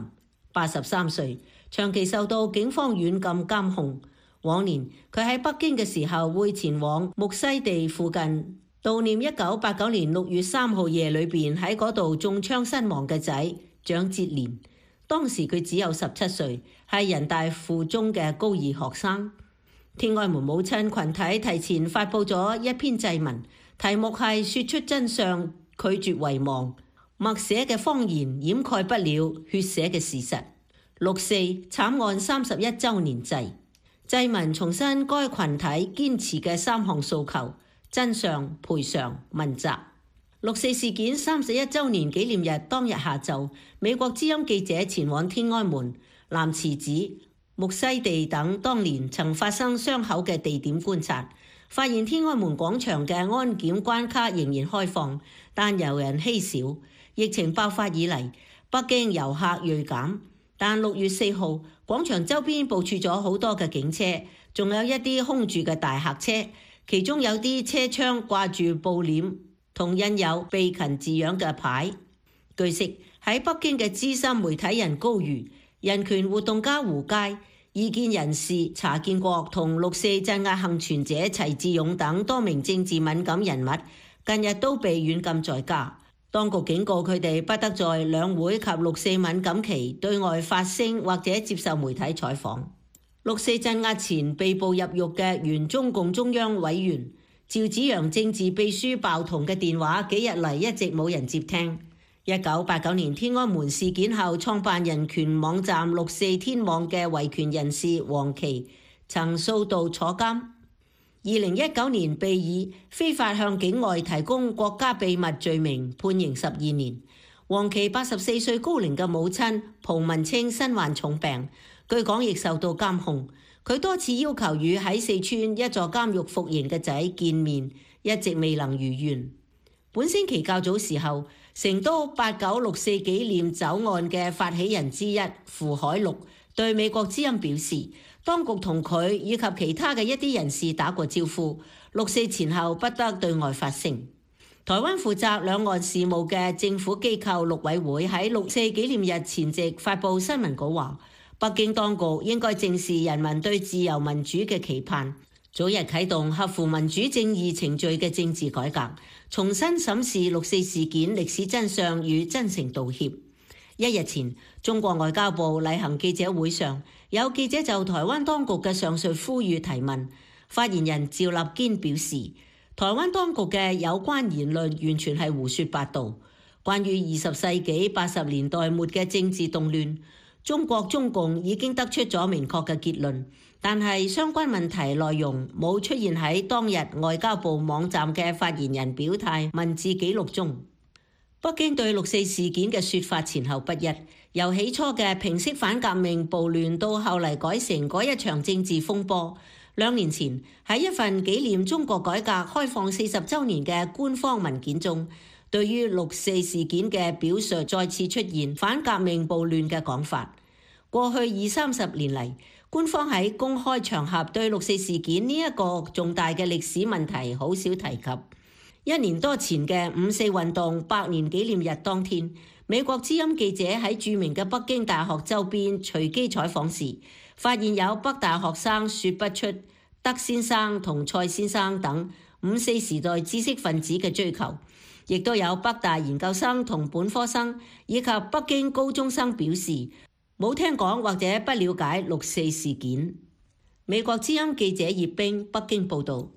，83歲，長期受到警方軟禁監控。往年佢喺北京嘅時候會前往木樨地附近悼念1989年6月3號夜裏邊喺嗰度中槍身亡嘅仔蔣捷連。當時佢只有17歲，係人大附中嘅高二學生。天安門母親群體提前發佈咗一篇祭文，題目係說出真相，拒絕遺忘，默寫嘅謊言掩蓋不了血寫嘅事實。6四慘案31週年祭。祭文重申該群體堅持嘅3項訴求：真相、賠償、問責。6四事件31週年紀念日當日下晝，美國之音記者前往天安門、南池子、木樨地等當年曾發生傷口嘅地點觀察，發現天安門廣場嘅安檢關卡仍然開放，但遊人稀少。疫情爆發以嚟，北京遊客銳減，但6月4號，廣場周邊部署咗好多嘅警車，仲有一啲空住嘅大客車，其中有啲車窗掛住布簾同印有備勤字樣嘅牌。據悉，喺北京嘅資深媒體人高瑜、人權活動家胡佳、異見人士查建國同6四鎮壓幸存者齊志勇等多名政治敏感人物， 近日都被軟禁在家。當局警告佢哋不得在兩會及六四敏感期對外發聲或者接受媒體採訪。六四鎮壓前被捕入獄嘅原中共中央委員趙紫陽政治秘書鮑彤嘅電話幾日嚟一直冇人接聽。1989年天安門事件後創辦人權網站六四天網嘅維權人士黃琦曾數度坐監。2019年被以非法向境外提供國家秘密罪名判刑12年。黃琦84歲高齡嘅母親蒲文清身患重病，據講亦受到監控。佢多次要求與喺四川一座監獄服刑嘅仔見面，一直未能如願。本星期較早時候，成都89六四紀念酒案嘅發起人之一傅海陸對美國之音表示，當局同佢以及其他嘅一啲人士打過招呼，六四前後不得對外發聲。台灣負責兩岸事務嘅政府機構陸委會喺六四紀念日前夕發布新聞稿話，北京當局應該正視人民對自由民主嘅期盼，早日啟動合乎民主正義程序嘅政治改革，重新審視六四事件歷史真相與真誠道歉。一日前，中國外交部例行記者會上，有記者就台灣當局嘅上述呼籲提問，發言人趙立堅表示，台灣當局嘅有關言論完全係胡說八道。關於20世紀80年代末嘅政治動亂，中國中共已經得出咗明確嘅結論，但係相關問題內容冇出現喺當日外交部網站嘅發言人表態文字記錄中。北京對六四事件嘅說法前後不一，由起初嘅平息反革命暴亂到後嚟改成嗰一場政治風波。2年前喺一份紀念中國改革開放40週年嘅官方文件中，對於六四事件嘅表述再次出現反革命暴亂嘅講法。過去20-30年嚟，官方喺公開場合對六四事件呢一個重大嘅歷史問題好少提及。1年多前嘅五四運動100年紀念日當天，美國之音記者喺著名嘅北京大學周邊隨機採訪時，發現有北大學生說不出德先生同蔡先生等五四時代知識分子嘅追求，亦都有北大研究生同本科生以及北京高中生表示冇聽講或者不了解六四事件。美國之音記者葉冰北京報導。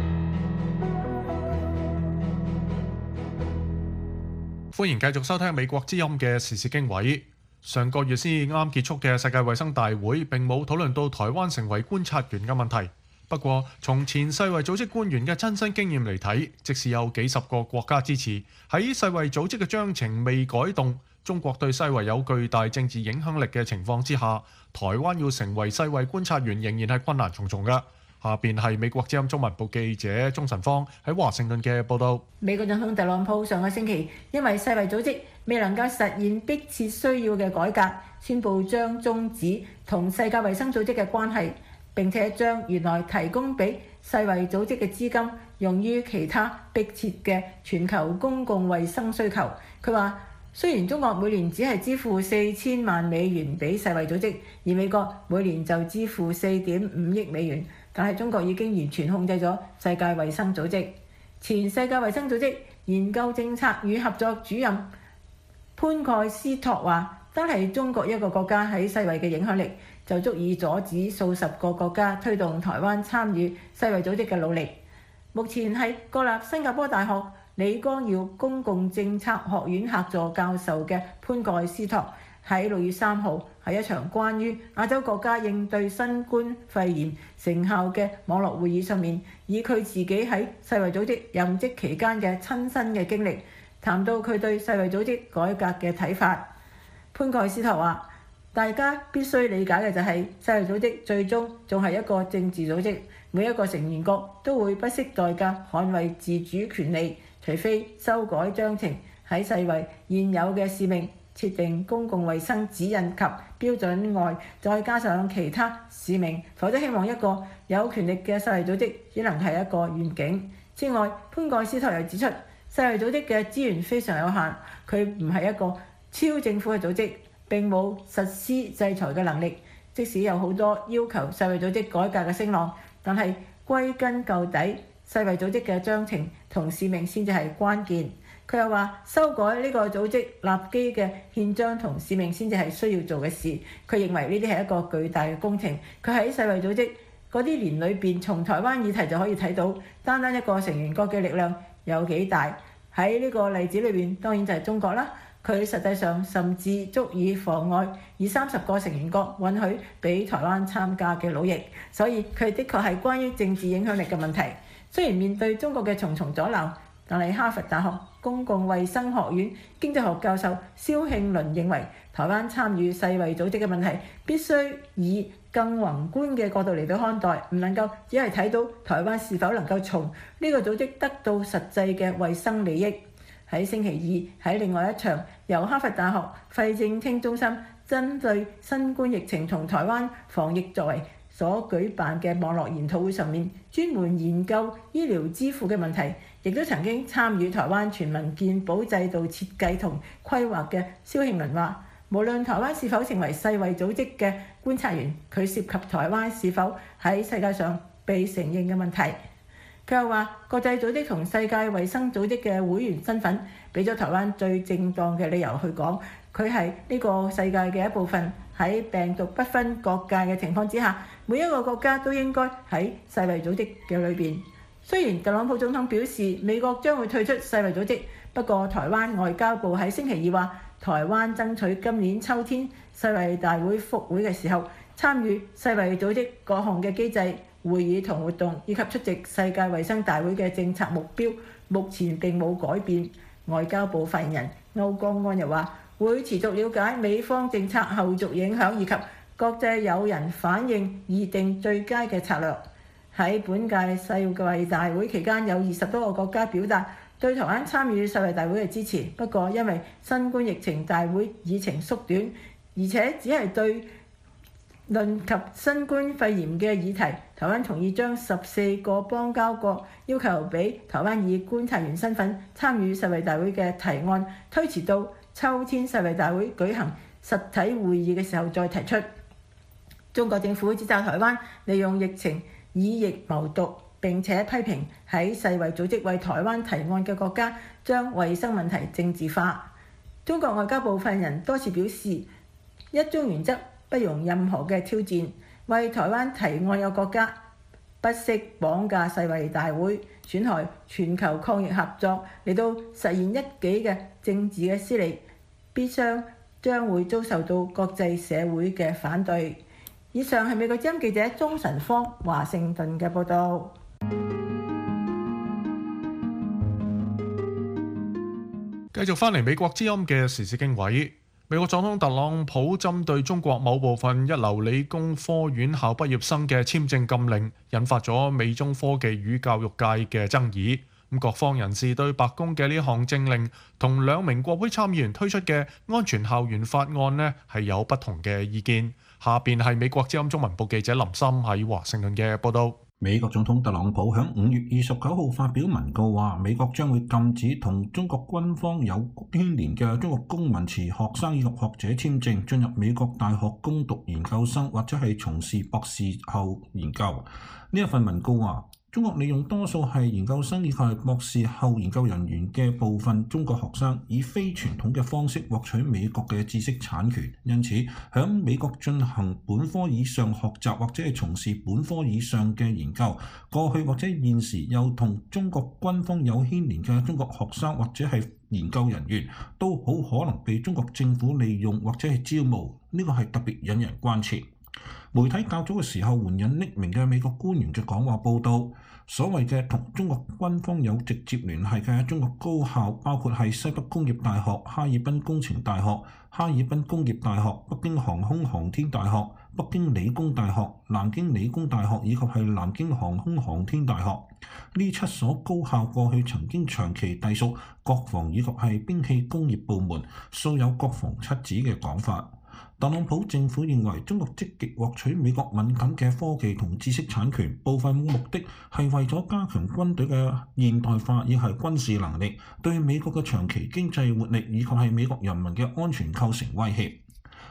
歡迎繼續收聽美國之音嘅時事經緯。上個月先啱結束嘅世界衛生大會並冇討論到台灣成為觀察員嘅問題。不過，從前世衛組織官員嘅親身經驗嚟睇，即使有幾十個國家支持，喺世衛組織嘅章程未改動，中國對世衛有巨大政治影響力嘅情況之下，台灣要成為世衛觀察員仍然係困難重重嘅。下邊係美國之音中文部記者鍾晨芳喺華盛頓嘅報導。 美國總統特朗普上個星期因為世衛組織未能夠實現迫切需要嘅改革，宣布將終止同世界衛生組織嘅關係，並且將原來提供俾世衛組織嘅資金用於其他迫切嘅全球公共衛生需求。佢話，雖然中國每年只係支付4000萬美元俾世衛組織，而美國每年就支付4.5億美元，但係中國已經完全控制咗世界衛生組織。前世界衛生組織研究政策與合作主任潘蓋斯托話，單係中國一個國家喺世衛嘅影響力，就足以阻止數十個國家推動台灣參與世衛組織嘅努力。目前係國立新加坡大學李光耀公共政策學院客座教授嘅潘蓋斯托喺6月3號喺一場關於亞洲國家應對新冠肺炎成效嘅網絡會議上面，以佢自己喺世衛組織任職期間嘅親身嘅經歷，談到佢對世衛組織改革嘅睇法。潘蓋斯托話，大家必須理解嘅就係世衛組織最終仲係一個政治組織，每一個成員國都會不惜代價捍衛自主權利，除非修改章程，喺世衛現有嘅使命設定公共衛生指引及標準外，再加上其他使命，否則希望一個有權力嘅世衛組織只能係一個願景。此外，潘蓋斯托又指出，世衛組織嘅資源非常有限，佢唔係一個超政府嘅組織，並冇實施制裁嘅能力。即使有好多要求世衛組織改革嘅聲浪，但係歸根究底， 世衛組織嘅章程同使命先至係關鍵。佢又話修改呢個組織立基嘅憲章同使命先至係需要做嘅事。佢認為呢啲係一個巨大嘅工程。佢喺世衛組織嗰啲年裏邊，從台灣議題就可以睇到，單單一個成員國嘅力量有幾大。喺呢個例子裏邊，當然就係中國啦。佢實際上甚至足以妨礙以30個成員國允許俾台灣參加嘅努力。所以佢的確係關於政治影響力嘅問題。雖然面對中國嘅重重阻撓，但係哈佛大學公共衛生學院經濟學教授蕭慶麟認為，台灣參與世衛組織嘅問題必須以更宏觀嘅角度嚟到看待，唔能夠只係睇到台灣是否能夠從呢個組織得到實際嘅衛生利益。喺星期二喺另外一場由哈佛大學肺政廳中心針對新冠疫情同台灣防疫作為所舉辦嘅網絡研討會上面，專門研究醫療支付嘅問題，亦都曾經參與台灣全民健保制度設計同規劃嘅蕭慶麟話，無論台灣是否成為世衛組織嘅觀察員，佢涉及台灣是否喺世界上被承認嘅問題。佢又話，國際組織同世界衛生組織嘅會員身份，俾咗台灣最正當嘅理由去講，佢係呢個世界嘅一部分。喺病毒不分國界嘅情況之下，每一個國家都應該喺世衛組織嘅裏邊。雖然特朗普總統表示美國將會退出世衛組織，不過台灣外交部喺星期二話，台灣爭取今年秋天世衛大會復會嘅時候，參與世衛組織各項嘅機制、會議同活動，以及出席世界衛生大會嘅政策目標，目前並冇改變。外交部發言人歐江安又話，會持續了解美方政策後續影響，以及國際友人反應，擬定最佳嘅策略。喺本屆世衛大會期間，有20多個國家表達對台灣參與世衛大會嘅支持。不過因為新冠疫情大會議程縮短，而且只係對論及新冠肺炎嘅議題，台灣同意將14個邦交國要求俾台灣以觀察員身份參與世衛大會嘅提案推遲到秋天世衛大會舉行實體會議嘅時候再提出。中國政府指責台灣利用疫情以疫謀獨，並且批評喺世衛組織為台灣提案嘅國家將衛生問題政治化。中國外交部發言人多次表示，一中原則不容任何嘅挑戰，為台灣提案嘅國家不惜綁架世衛大會，損害全球抗疫合作嚟到實現一己嘅政治嘅私利，必將會遭受到國際社會嘅反對。以上係美國之音記者鍾晨芳華盛頓嘅報導。 繼續翻嚟美國之音嘅時事經緯，美國總統特朗普針對中國某部分一流理工科院校畢業生嘅簽證禁令，引發咗美中科技與教育界嘅爭議。各方人士對白宮嘅呢項政令同2名國會參議員推出嘅安全校園法案呢係有不同嘅意見。下邊係美國之音中文部記者林森喺華盛頓嘅報導。 美國總統特朗普喺5月29號發表文告話，美國將會禁止同中國軍方有牽連嘅中國公民持學生以及學者簽證進入美國大學攻讀研究生或者係從事博士後研究。呢一份文告話，中國利用多數係研究生以及係博士後研究人員嘅部分中國學生，以非傳統嘅方式獲取美國嘅知識產權，因此喺美國進行本科以上學習或者係從事本科以上嘅研究，過去或者現時又同中國軍方有牽連嘅中國學生或者係研究人員，都好可能被中國政府利用或者係招募，呢個係特別引人關切。媒體較早嘅時候援引匿名嘅美國官員嘅講話報導，所謂嘅同中國軍方有直接聯繫嘅中國高校，包括係西北工業大學、哈爾濱工程大學、哈爾濱工業大學、北京航空航天大學、北京理工大學、南京理工大學以及係南京航空航天大學。呢7所高校過去曾經長期隸屬國防以及係兵器工業部門，素有國防七子嘅講法。特朗普政府認為中國積極獲取美國敏感嘅科技同知識產權，部分目的係為咗加強軍隊嘅現代化以及軍事能力，對美國嘅長期經濟活力以及係美國人民嘅安全構成威脅。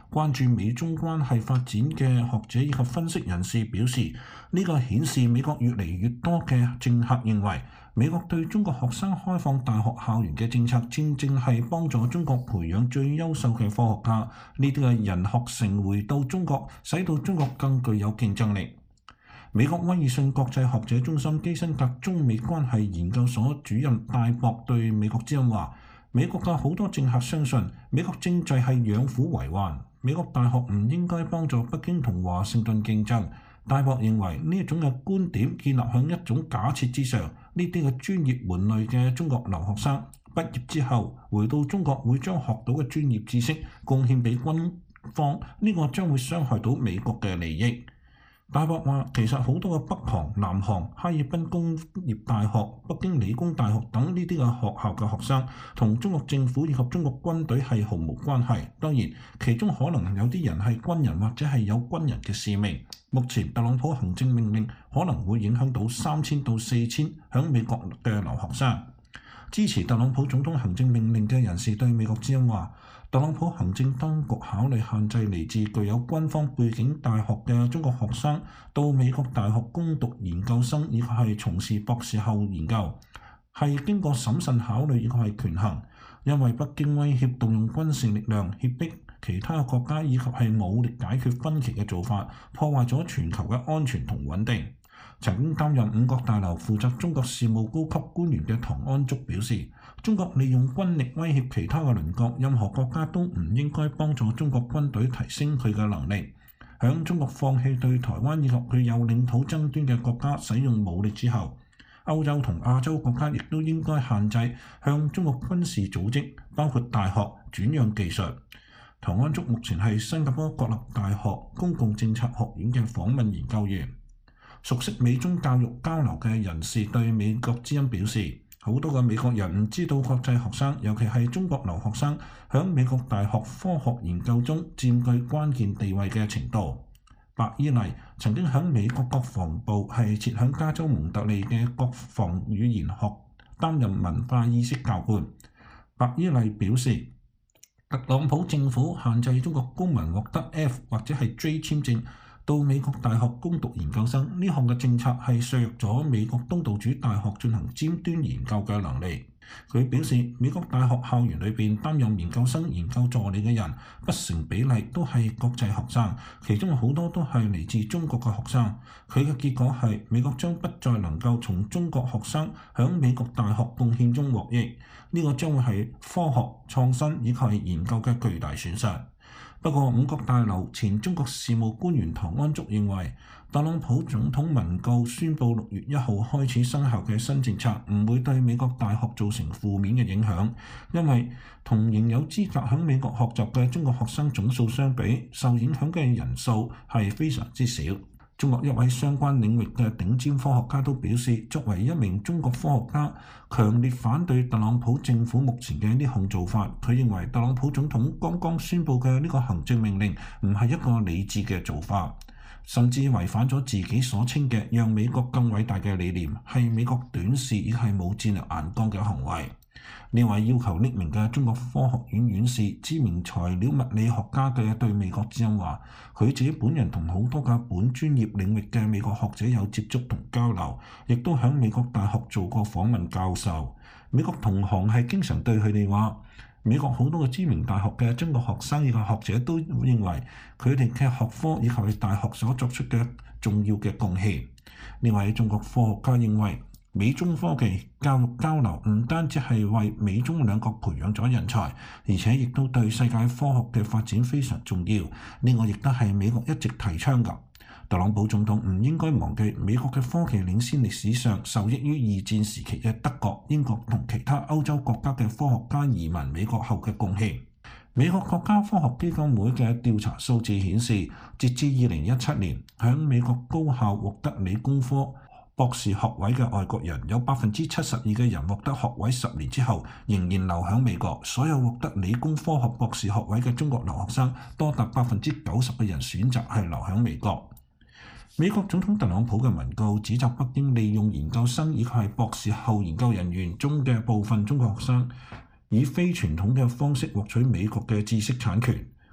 關注美中關係發展嘅學者以及分析人士表示，呢個顯示美國越嚟越多嘅政客認為，美國對中國學生開放大學校園嘅政策，正係幫助中國培養最優秀嘅科學家。呢啲嘅人學成回到中國，使到中國更具有競爭力。美國威爾遜國際學者中心基辛格中美關係研究所主任戴博對美國之音話：美國嘅好多政客相信美國政制係養虎為患，美國大學唔應該幫助北京同華盛頓競爭。戴博認為呢一種嘅觀點建立喺一種假設之上，呢啲嘅專業門類嘅中國留學生畢業之後回到中國會將學到嘅專業知識貢獻俾軍方，呢個將會傷害到美國嘅利益。戴博話：其實好多嘅北航、南航、哈爾濱工業大學、北京理工大學等呢啲嘅學校嘅學生，同中國政府以及中國軍隊係毫無關係。當然，其中可能有啲人係軍人或者係有軍人嘅使命。目前特朗普行政命令可能會影響到3000到4000響美國嘅留學生。支持特朗普總統行政命令嘅人士對美國之音話：特朗普行政當局考慮限制嚟自具有軍方背景大學嘅中國學生到美國大學攻讀研究生，以及係從事博士後研究，係經過審慎考慮以及係權衡，因為北京威脅動用軍事力量脅迫其他國家以及係武力解決分歧嘅做法，破壞咗全球嘅安全同穩定。曾經擔任五角大樓負責中國事務高級官員嘅唐安竹表示，中國利用軍力威脅其他嘅鄰國，任何國家都唔應該幫助中國軍隊提升佢嘅能力。響中國放棄對台灣以及具有領土爭端嘅國家使用武力之後，歐洲同亞洲國家亦都應該限制向中國軍事組織，包括大學轉讓技術。唐安竹目前係新加坡國立大學公共政策學院嘅訪問研究員。熟悉美中教育交流嘅人士對美國之音表示，好多嘅美國人唔知道國際學生，尤其係中國留學生，響美國大學科學研究中佔據關鍵地位嘅程度。白伊麗曾經響美國國防部係設響加州蒙特利嘅國防語言學擔任文化意識教官。白伊麗表示，特朗普政府限制中國公民獲得 F 或者係 J 簽證到美國大學攻讀研究生，呢項嘅政策係削弱咗美國東道主大學進行尖端研究嘅能力。佢表示，美國大學校園裏邊擔任研究生研究助理嘅人不成比例都係國際學生，其中好多都係嚟自中國嘅學生。佢嘅結果係美國將不再能夠從中國學生響美國大學貢獻中獲益，呢個將會係科學創新以及係研究嘅巨大損失。不過，五角大樓前中國事務官員唐安竹認為，特朗普總統文告宣布6月1號開始生效嘅新政策唔會對美國大學造成負面嘅影響，因為同仍有資格喺美國學習嘅中國學生總數相比，受影響嘅人數係非常之少。中國一位相關領域嘅頂尖科學家都表示，作為一名中國科學家，強烈反對特朗普政府目前嘅呢項做法。佢認為特朗普總統剛剛宣布嘅呢個行政命令唔係一個理智嘅做法，甚至違反咗自己所稱嘅讓美國更偉大嘅理念，係美國短視亦係冇戰略眼光嘅行為。呢位要求匿名嘅中國科學院院士、知名材料物理學家嘅對美國之音話，佢自己本人同好多嘅本專業領域嘅美國學者有接觸同交流，亦都喺美國大學做過訪問教授。美國同行係經常對佢哋話，美國好多嘅知名大學嘅中國學生以及學者都認為佢哋嘅學科以及係大學所作出嘅重要嘅貢獻。呢位中國科學家認為，美中科技教育交流唔單止係為美中兩國培養咗人才，而且亦都對世界科學嘅發展非常重要。呢個亦都係美國一直提倡㗎。特朗普總統唔應該忘記美國嘅科技領先歷史上受益於二戰時期嘅德國、英國同其他歐洲國家嘅科學家移民美國後嘅貢獻。美國國家科學基金會嘅調查數字顯示，截至2017年，喺美國高校獲得理工科博士學位嘅外國人有72%嘅人獲得學位10年之後仍然留喺美國。所有獲得理工科學博士學位嘅中國留學生，多達90%嘅人選擇係留喺美國。美國總統特朗普嘅文告指責北京利用研究生以及係博士後研究人員中嘅部分中國學生，以非傳統嘅方式獲取美國嘅知識產權。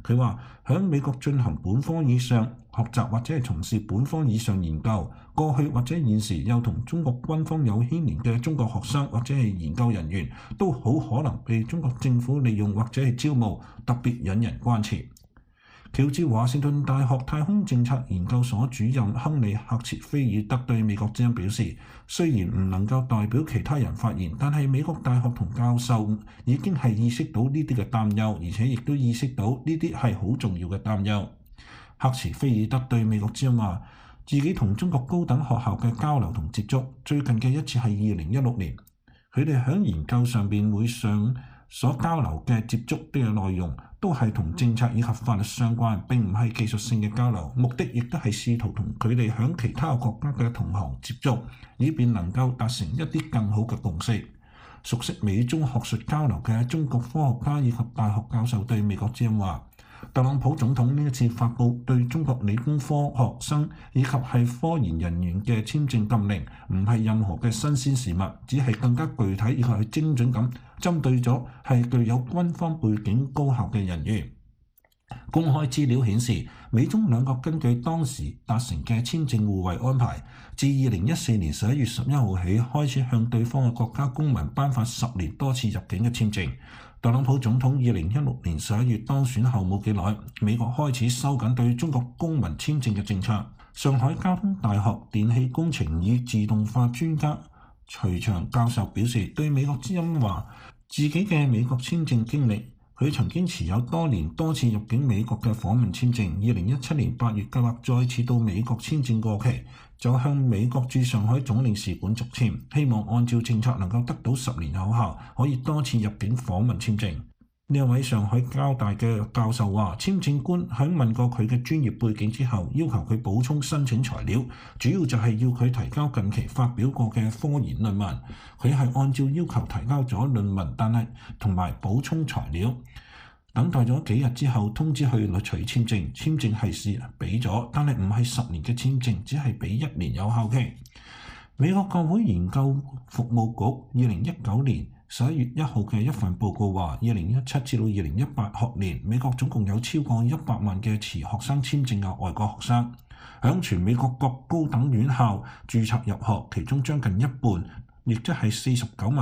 佢話喺美國進行本科以上學習或者係從事本科以上研究，過去或者現時又同中國軍方有牽連嘅中國學生或者係研究人員，都好可能被中國政府利用或者係招募，特別引人關切。喬治華盛頓大學太空政策研究所主任亨利·赫茨菲爾德對美國之音表示，雖然唔能夠代表其他人發言，但係美國大學同教授已經係意識到呢啲嘅擔憂，而且亦都意識到呢啲係好重要嘅擔憂。赫茨菲爾德對美國之音話，自己同中國高等學校嘅交流同接觸，最近嘅一次係2016年，佢哋喺研究上邊會上所交流嘅接觸嘅內容都係同政策以及法律相關，並唔係技術性嘅交流，目的亦都係試圖同佢哋喺其他國家嘅同行接觸，以便能夠達成一啲更好嘅共識。熟悉美中學術交流嘅中國科學家以及大學教授對美國之音話，特朗普總統呢一次發布對中國理工科學生以及係科研人員嘅簽證禁令，唔係任何嘅新鮮事物，只係更加具體以及係精準咁針對咗係具有軍方背景高校嘅人員。公開資料顯示，美中兩國根據當時達成嘅簽證互惠安排，自2014年11月11號起開始向對方嘅國家公民頒發10年多次入境嘅簽證。特朗普總統2016年11月當選後冇幾耐，美國開始收緊對中國公民簽證嘅政策。上海交通大學電氣工程與自動化專家徐翔教授表示，對美國之音話自己嘅美國簽證經歷，佢曾經持有多年多次入境美國嘅訪問簽證。2017年8月計劃再次到美國簽證過期，就向美國駐上海總領事館續簽，希望按照政策能夠得到10年有效，可以多次入境訪問簽證。呢一位上海交大嘅教授話，簽證官喺問過佢嘅專業背景之後，要求佢補充申請材料，主要就係要佢提交近期發表過嘅科研論文。佢係按照要求提交咗論文，但係同埋補充材料。等待咗幾日之後，通知去錄取簽證，簽證係俾咗，但係唔係10年嘅簽證，只係俾1年有效期。美國國會研究服務局2019年11月1號嘅一份報告話，2017至到2018學年，美國總共有超過100萬嘅持學生簽證嘅外國學生響全美國各高等院校註冊入學，其中將近一半，亦即係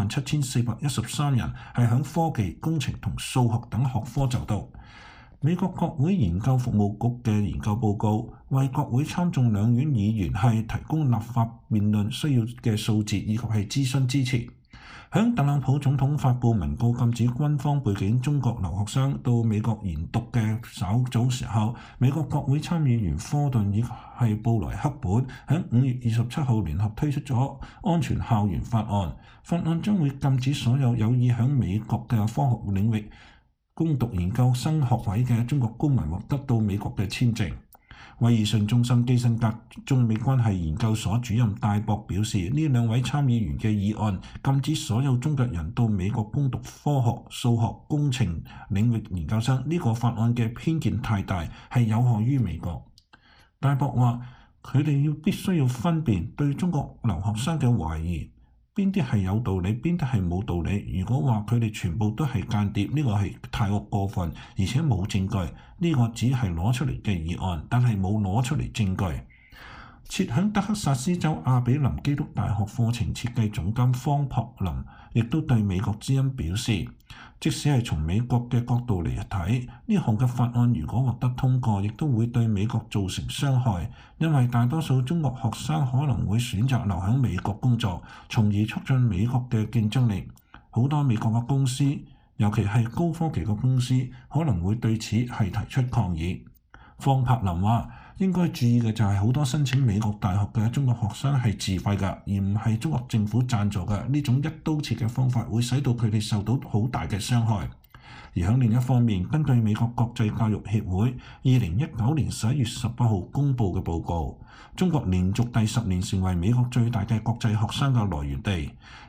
497413人係響科技、工程同數學等學科就讀。美國國會研究服務局嘅研究報告為國會參眾兩院議員係提供立法辯論需要嘅數字以及係諮詢支持。響特朗普總統發布文告禁止軍方背景中國留學生到美國研讀嘅稍早時候，美國國會參議員科頓以及係布萊克本喺5月27號聯合推出咗安全校園法案，法案將會禁止所有有意響美國嘅科學領域攻讀研究生學位嘅中國公民獲得到美國嘅簽證。威爾遜中心基辛格中美關係研究所主任戴博表示，呢兩位參議員嘅議案禁止所有中國人到美國攻讀科學、數學、工程領域研究生，呢個法案嘅偏見太大，係有害於美國。戴博話，佢哋必須要分辨對中國留學生嘅懷疑，邊啲係有道理，邊啲係冇道理。如果話佢哋全部都係間諜，呢個係太過分，而且冇證據。呢個只係攞出嚟嘅議案，但係冇攞出嚟證據。設響德克薩斯州阿比林基督大學課程設計總監方柏林亦都對美國之音表示，即使係從美國嘅角度嚟睇，呢項嘅法案如果獲得通過，亦都會對美國造成傷害，因為大多數中國學生可能會選擇留喺美國工作，從而促進美國嘅競爭力。好多美國嘅公司，尤其係高科技嘅公司，可能會對此係提出抗議。方柏林話，應該注意嘅就係好多申請美國大學嘅中國學生係自費㗎，而唔係中國政府贊助嘅。呢種一刀切嘅方法會使到佢哋受到好大嘅傷害。而喺另一方面，根據美國國際教育協會2019年11月18號公佈嘅報告，中國連續第10年成為美國最大嘅國際學生嘅來源地。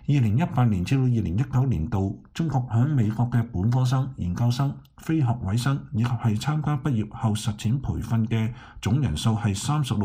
2018年至到2019年度，中國響美國嘅本科生、研究生、非學位生以及係參加畢業後實踐培訓嘅總人數係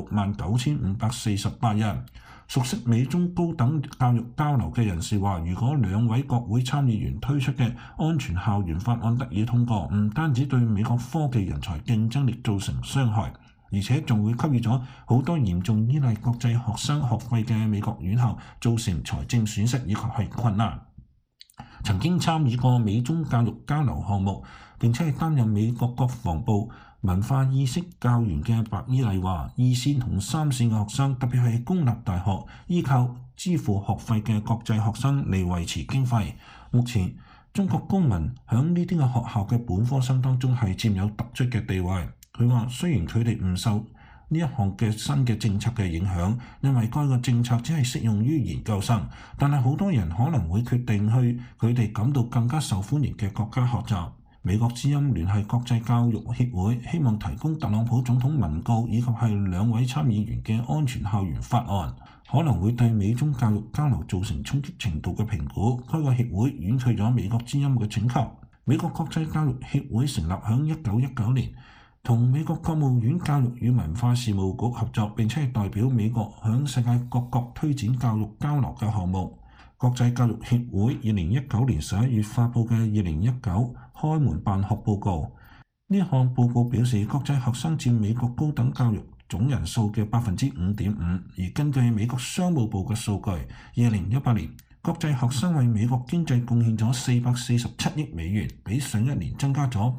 369548人。熟悉美中高等教育交流嘅人士話，如果兩位國會參議員推出嘅安全校園法案得以通過，唔單止對美國科技人才競爭力造成傷害，而且仲會給予咗好多嚴重依賴國際學生學費嘅美國院校造成財政損失以及係困難。曾經參與過美中教育交流項目，並且係擔任美國國防部文化意識教員嘅白伊麗話，二線同三線嘅學生，特別係公立大學依靠支付學費嘅國際學生嚟維持經費。目前中國公民響呢啲嘅學校嘅本科生當中係佔有突出嘅地位。佢話雖然佢哋唔受呢一項嘅新嘅政策嘅影響，因為該個政策只係適用於研究生，但係好多人可能會決定去佢哋感到更加受歡迎嘅國家學習。美國之音聯繫國際教育協會希望提供特朗普總統文告以及係兩位參議員嘅安全校園法案，可能會對美中教育交流造成衝擊程度嘅評估。該個協會婉拒咗美國之音嘅請求。美國國際教育協會成立響1919年，同美國國務院教育與文化事務局合作，並且係代表美國響世界各國推展教育交流嘅項目。國際教育協會2019年11月發布嘅2019開門辦學報告，呢項報告表示，國際學生佔美國高等教育總人數嘅 5.5%， 而根據美國商務部嘅數據，2018年國際學生為美國經濟貢獻咗447億美元，比上一年增加咗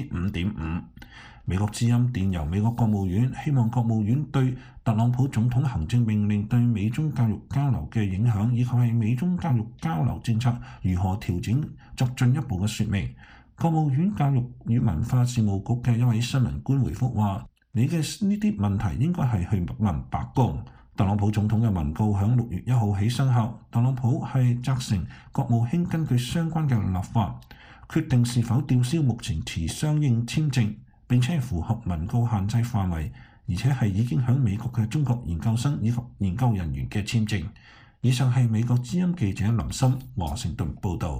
5.5%。美國之音電郵美國國務院，希望國務院對特朗普總統行政命令對美中教育交流嘅影響，以及係美中教育交流政策如何調整作進一步嘅說明。國務院教育與文化事務局嘅一位新聞官回覆話：你嘅呢啲問題應該係去問白宮。特朗普總統嘅文告響6月1號起生效。特朗普係責成國務卿根據相關嘅立法，決定是否吊銷目前持相應簽證，並且符合文告限制範圍，而且係已經響美國嘅中國研究生以及研究人員嘅簽證。以上係美國之音記者林森華盛頓報導。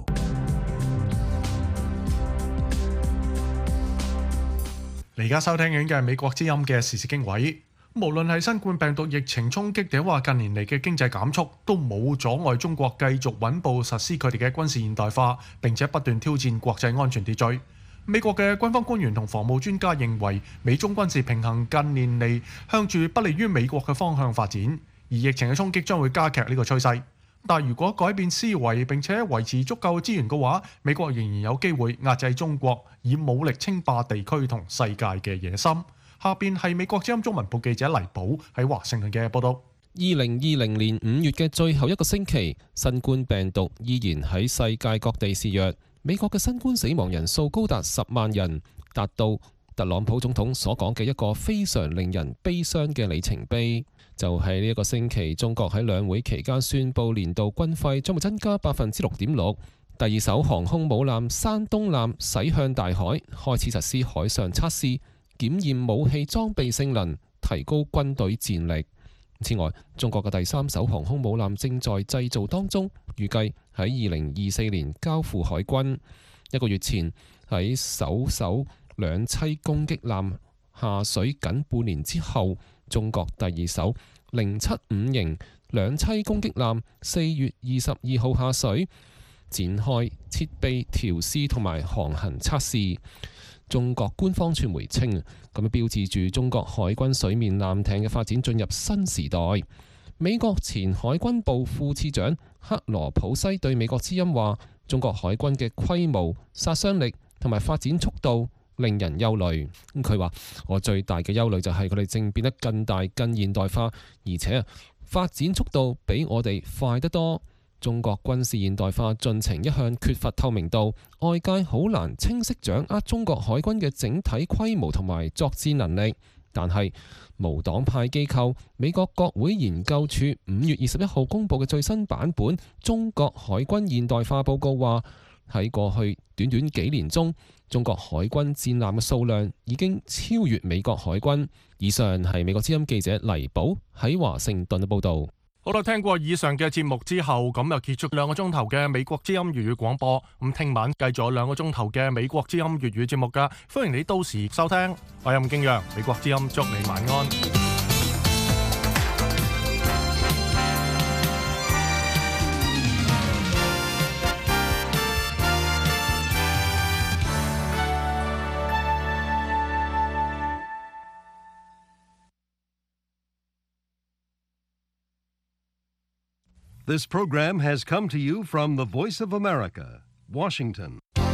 你而家收聽緊嘅係美國之音嘅時事經緯。無論係新冠病毒疫情衝擊，定話近年嚟嘅經濟減速，都冇阻礙中國繼續穩步實施佢哋嘅軍事現代化，並且不斷挑戰國際安全秩序。美國嘅軍方官員同防務專家認為，美中軍事平衡近年嚟向住不利於美國嘅方向發展，而疫情嘅衝擊將會加劇呢個趨勢。但如果改變思維並且維持足夠資源嘅話，美國仍然有機會壓制中國以武力稱霸地區同世界嘅野心。下邊係美國之音中文部記者黎寶喺華盛頓嘅報道。 2020年5月嘅最後一個星期，新冠病毒依然喺世界各地肆虐。美國嘅新冠死亡人數高達10萬人，達到特朗普總統所講嘅一個非常令人悲傷嘅里程碑。就喺呢一個星期，中國喺兩會期間宣布年度軍費將會增加 6.6%。第二艘航空母艦山東艦駛向大海，開始實施海上測試，檢驗武器裝備性能，提高軍隊戰力。此外，中國嘅第三艘航空母艦正在製造當中，預計喺2024年交付海軍。一個月前，喺首艘兩棲攻擊艦下水僅半年之後，中國第二艘075型兩棲攻擊艦4月22號下水，展開設備調試同埋航行測試。中國官方傳媒稱，咁樣標誌住中國海軍水面艦艇嘅發展進入新時代。美國前海軍部副次長克羅普西對美國之音話：中國海軍嘅規模、殺傷力同埋發展速度令人憂慮。佢話：我最大嘅憂慮就係佢哋正變得更大、更現代化，而且發展速度比我哋快得多。中國軍事現代化進程一向缺乏透明度，外界好難清晰掌握中國海軍嘅整體規模同埋作戰能力。但係無黨派機構美國國會研究處5月21號公佈嘅最新版本《中國海軍現代化報告》話，喺過去短短幾年中，中國海軍戰艦嘅數量已經超越美國海軍。以上係美國之音記者黎寶喺華盛頓嘅報導。 好啦，聽過以上嘅節目之後，咁又結束2個鐘頭嘅美國之音粵語廣播。咁聽晚繼續有2個鐘頭嘅美國之音粵語節目㗎，歡迎你到時收聽。我係吳敬陽，美國之音祝你晚安。 This program has come to you from the Voice of America, Washington.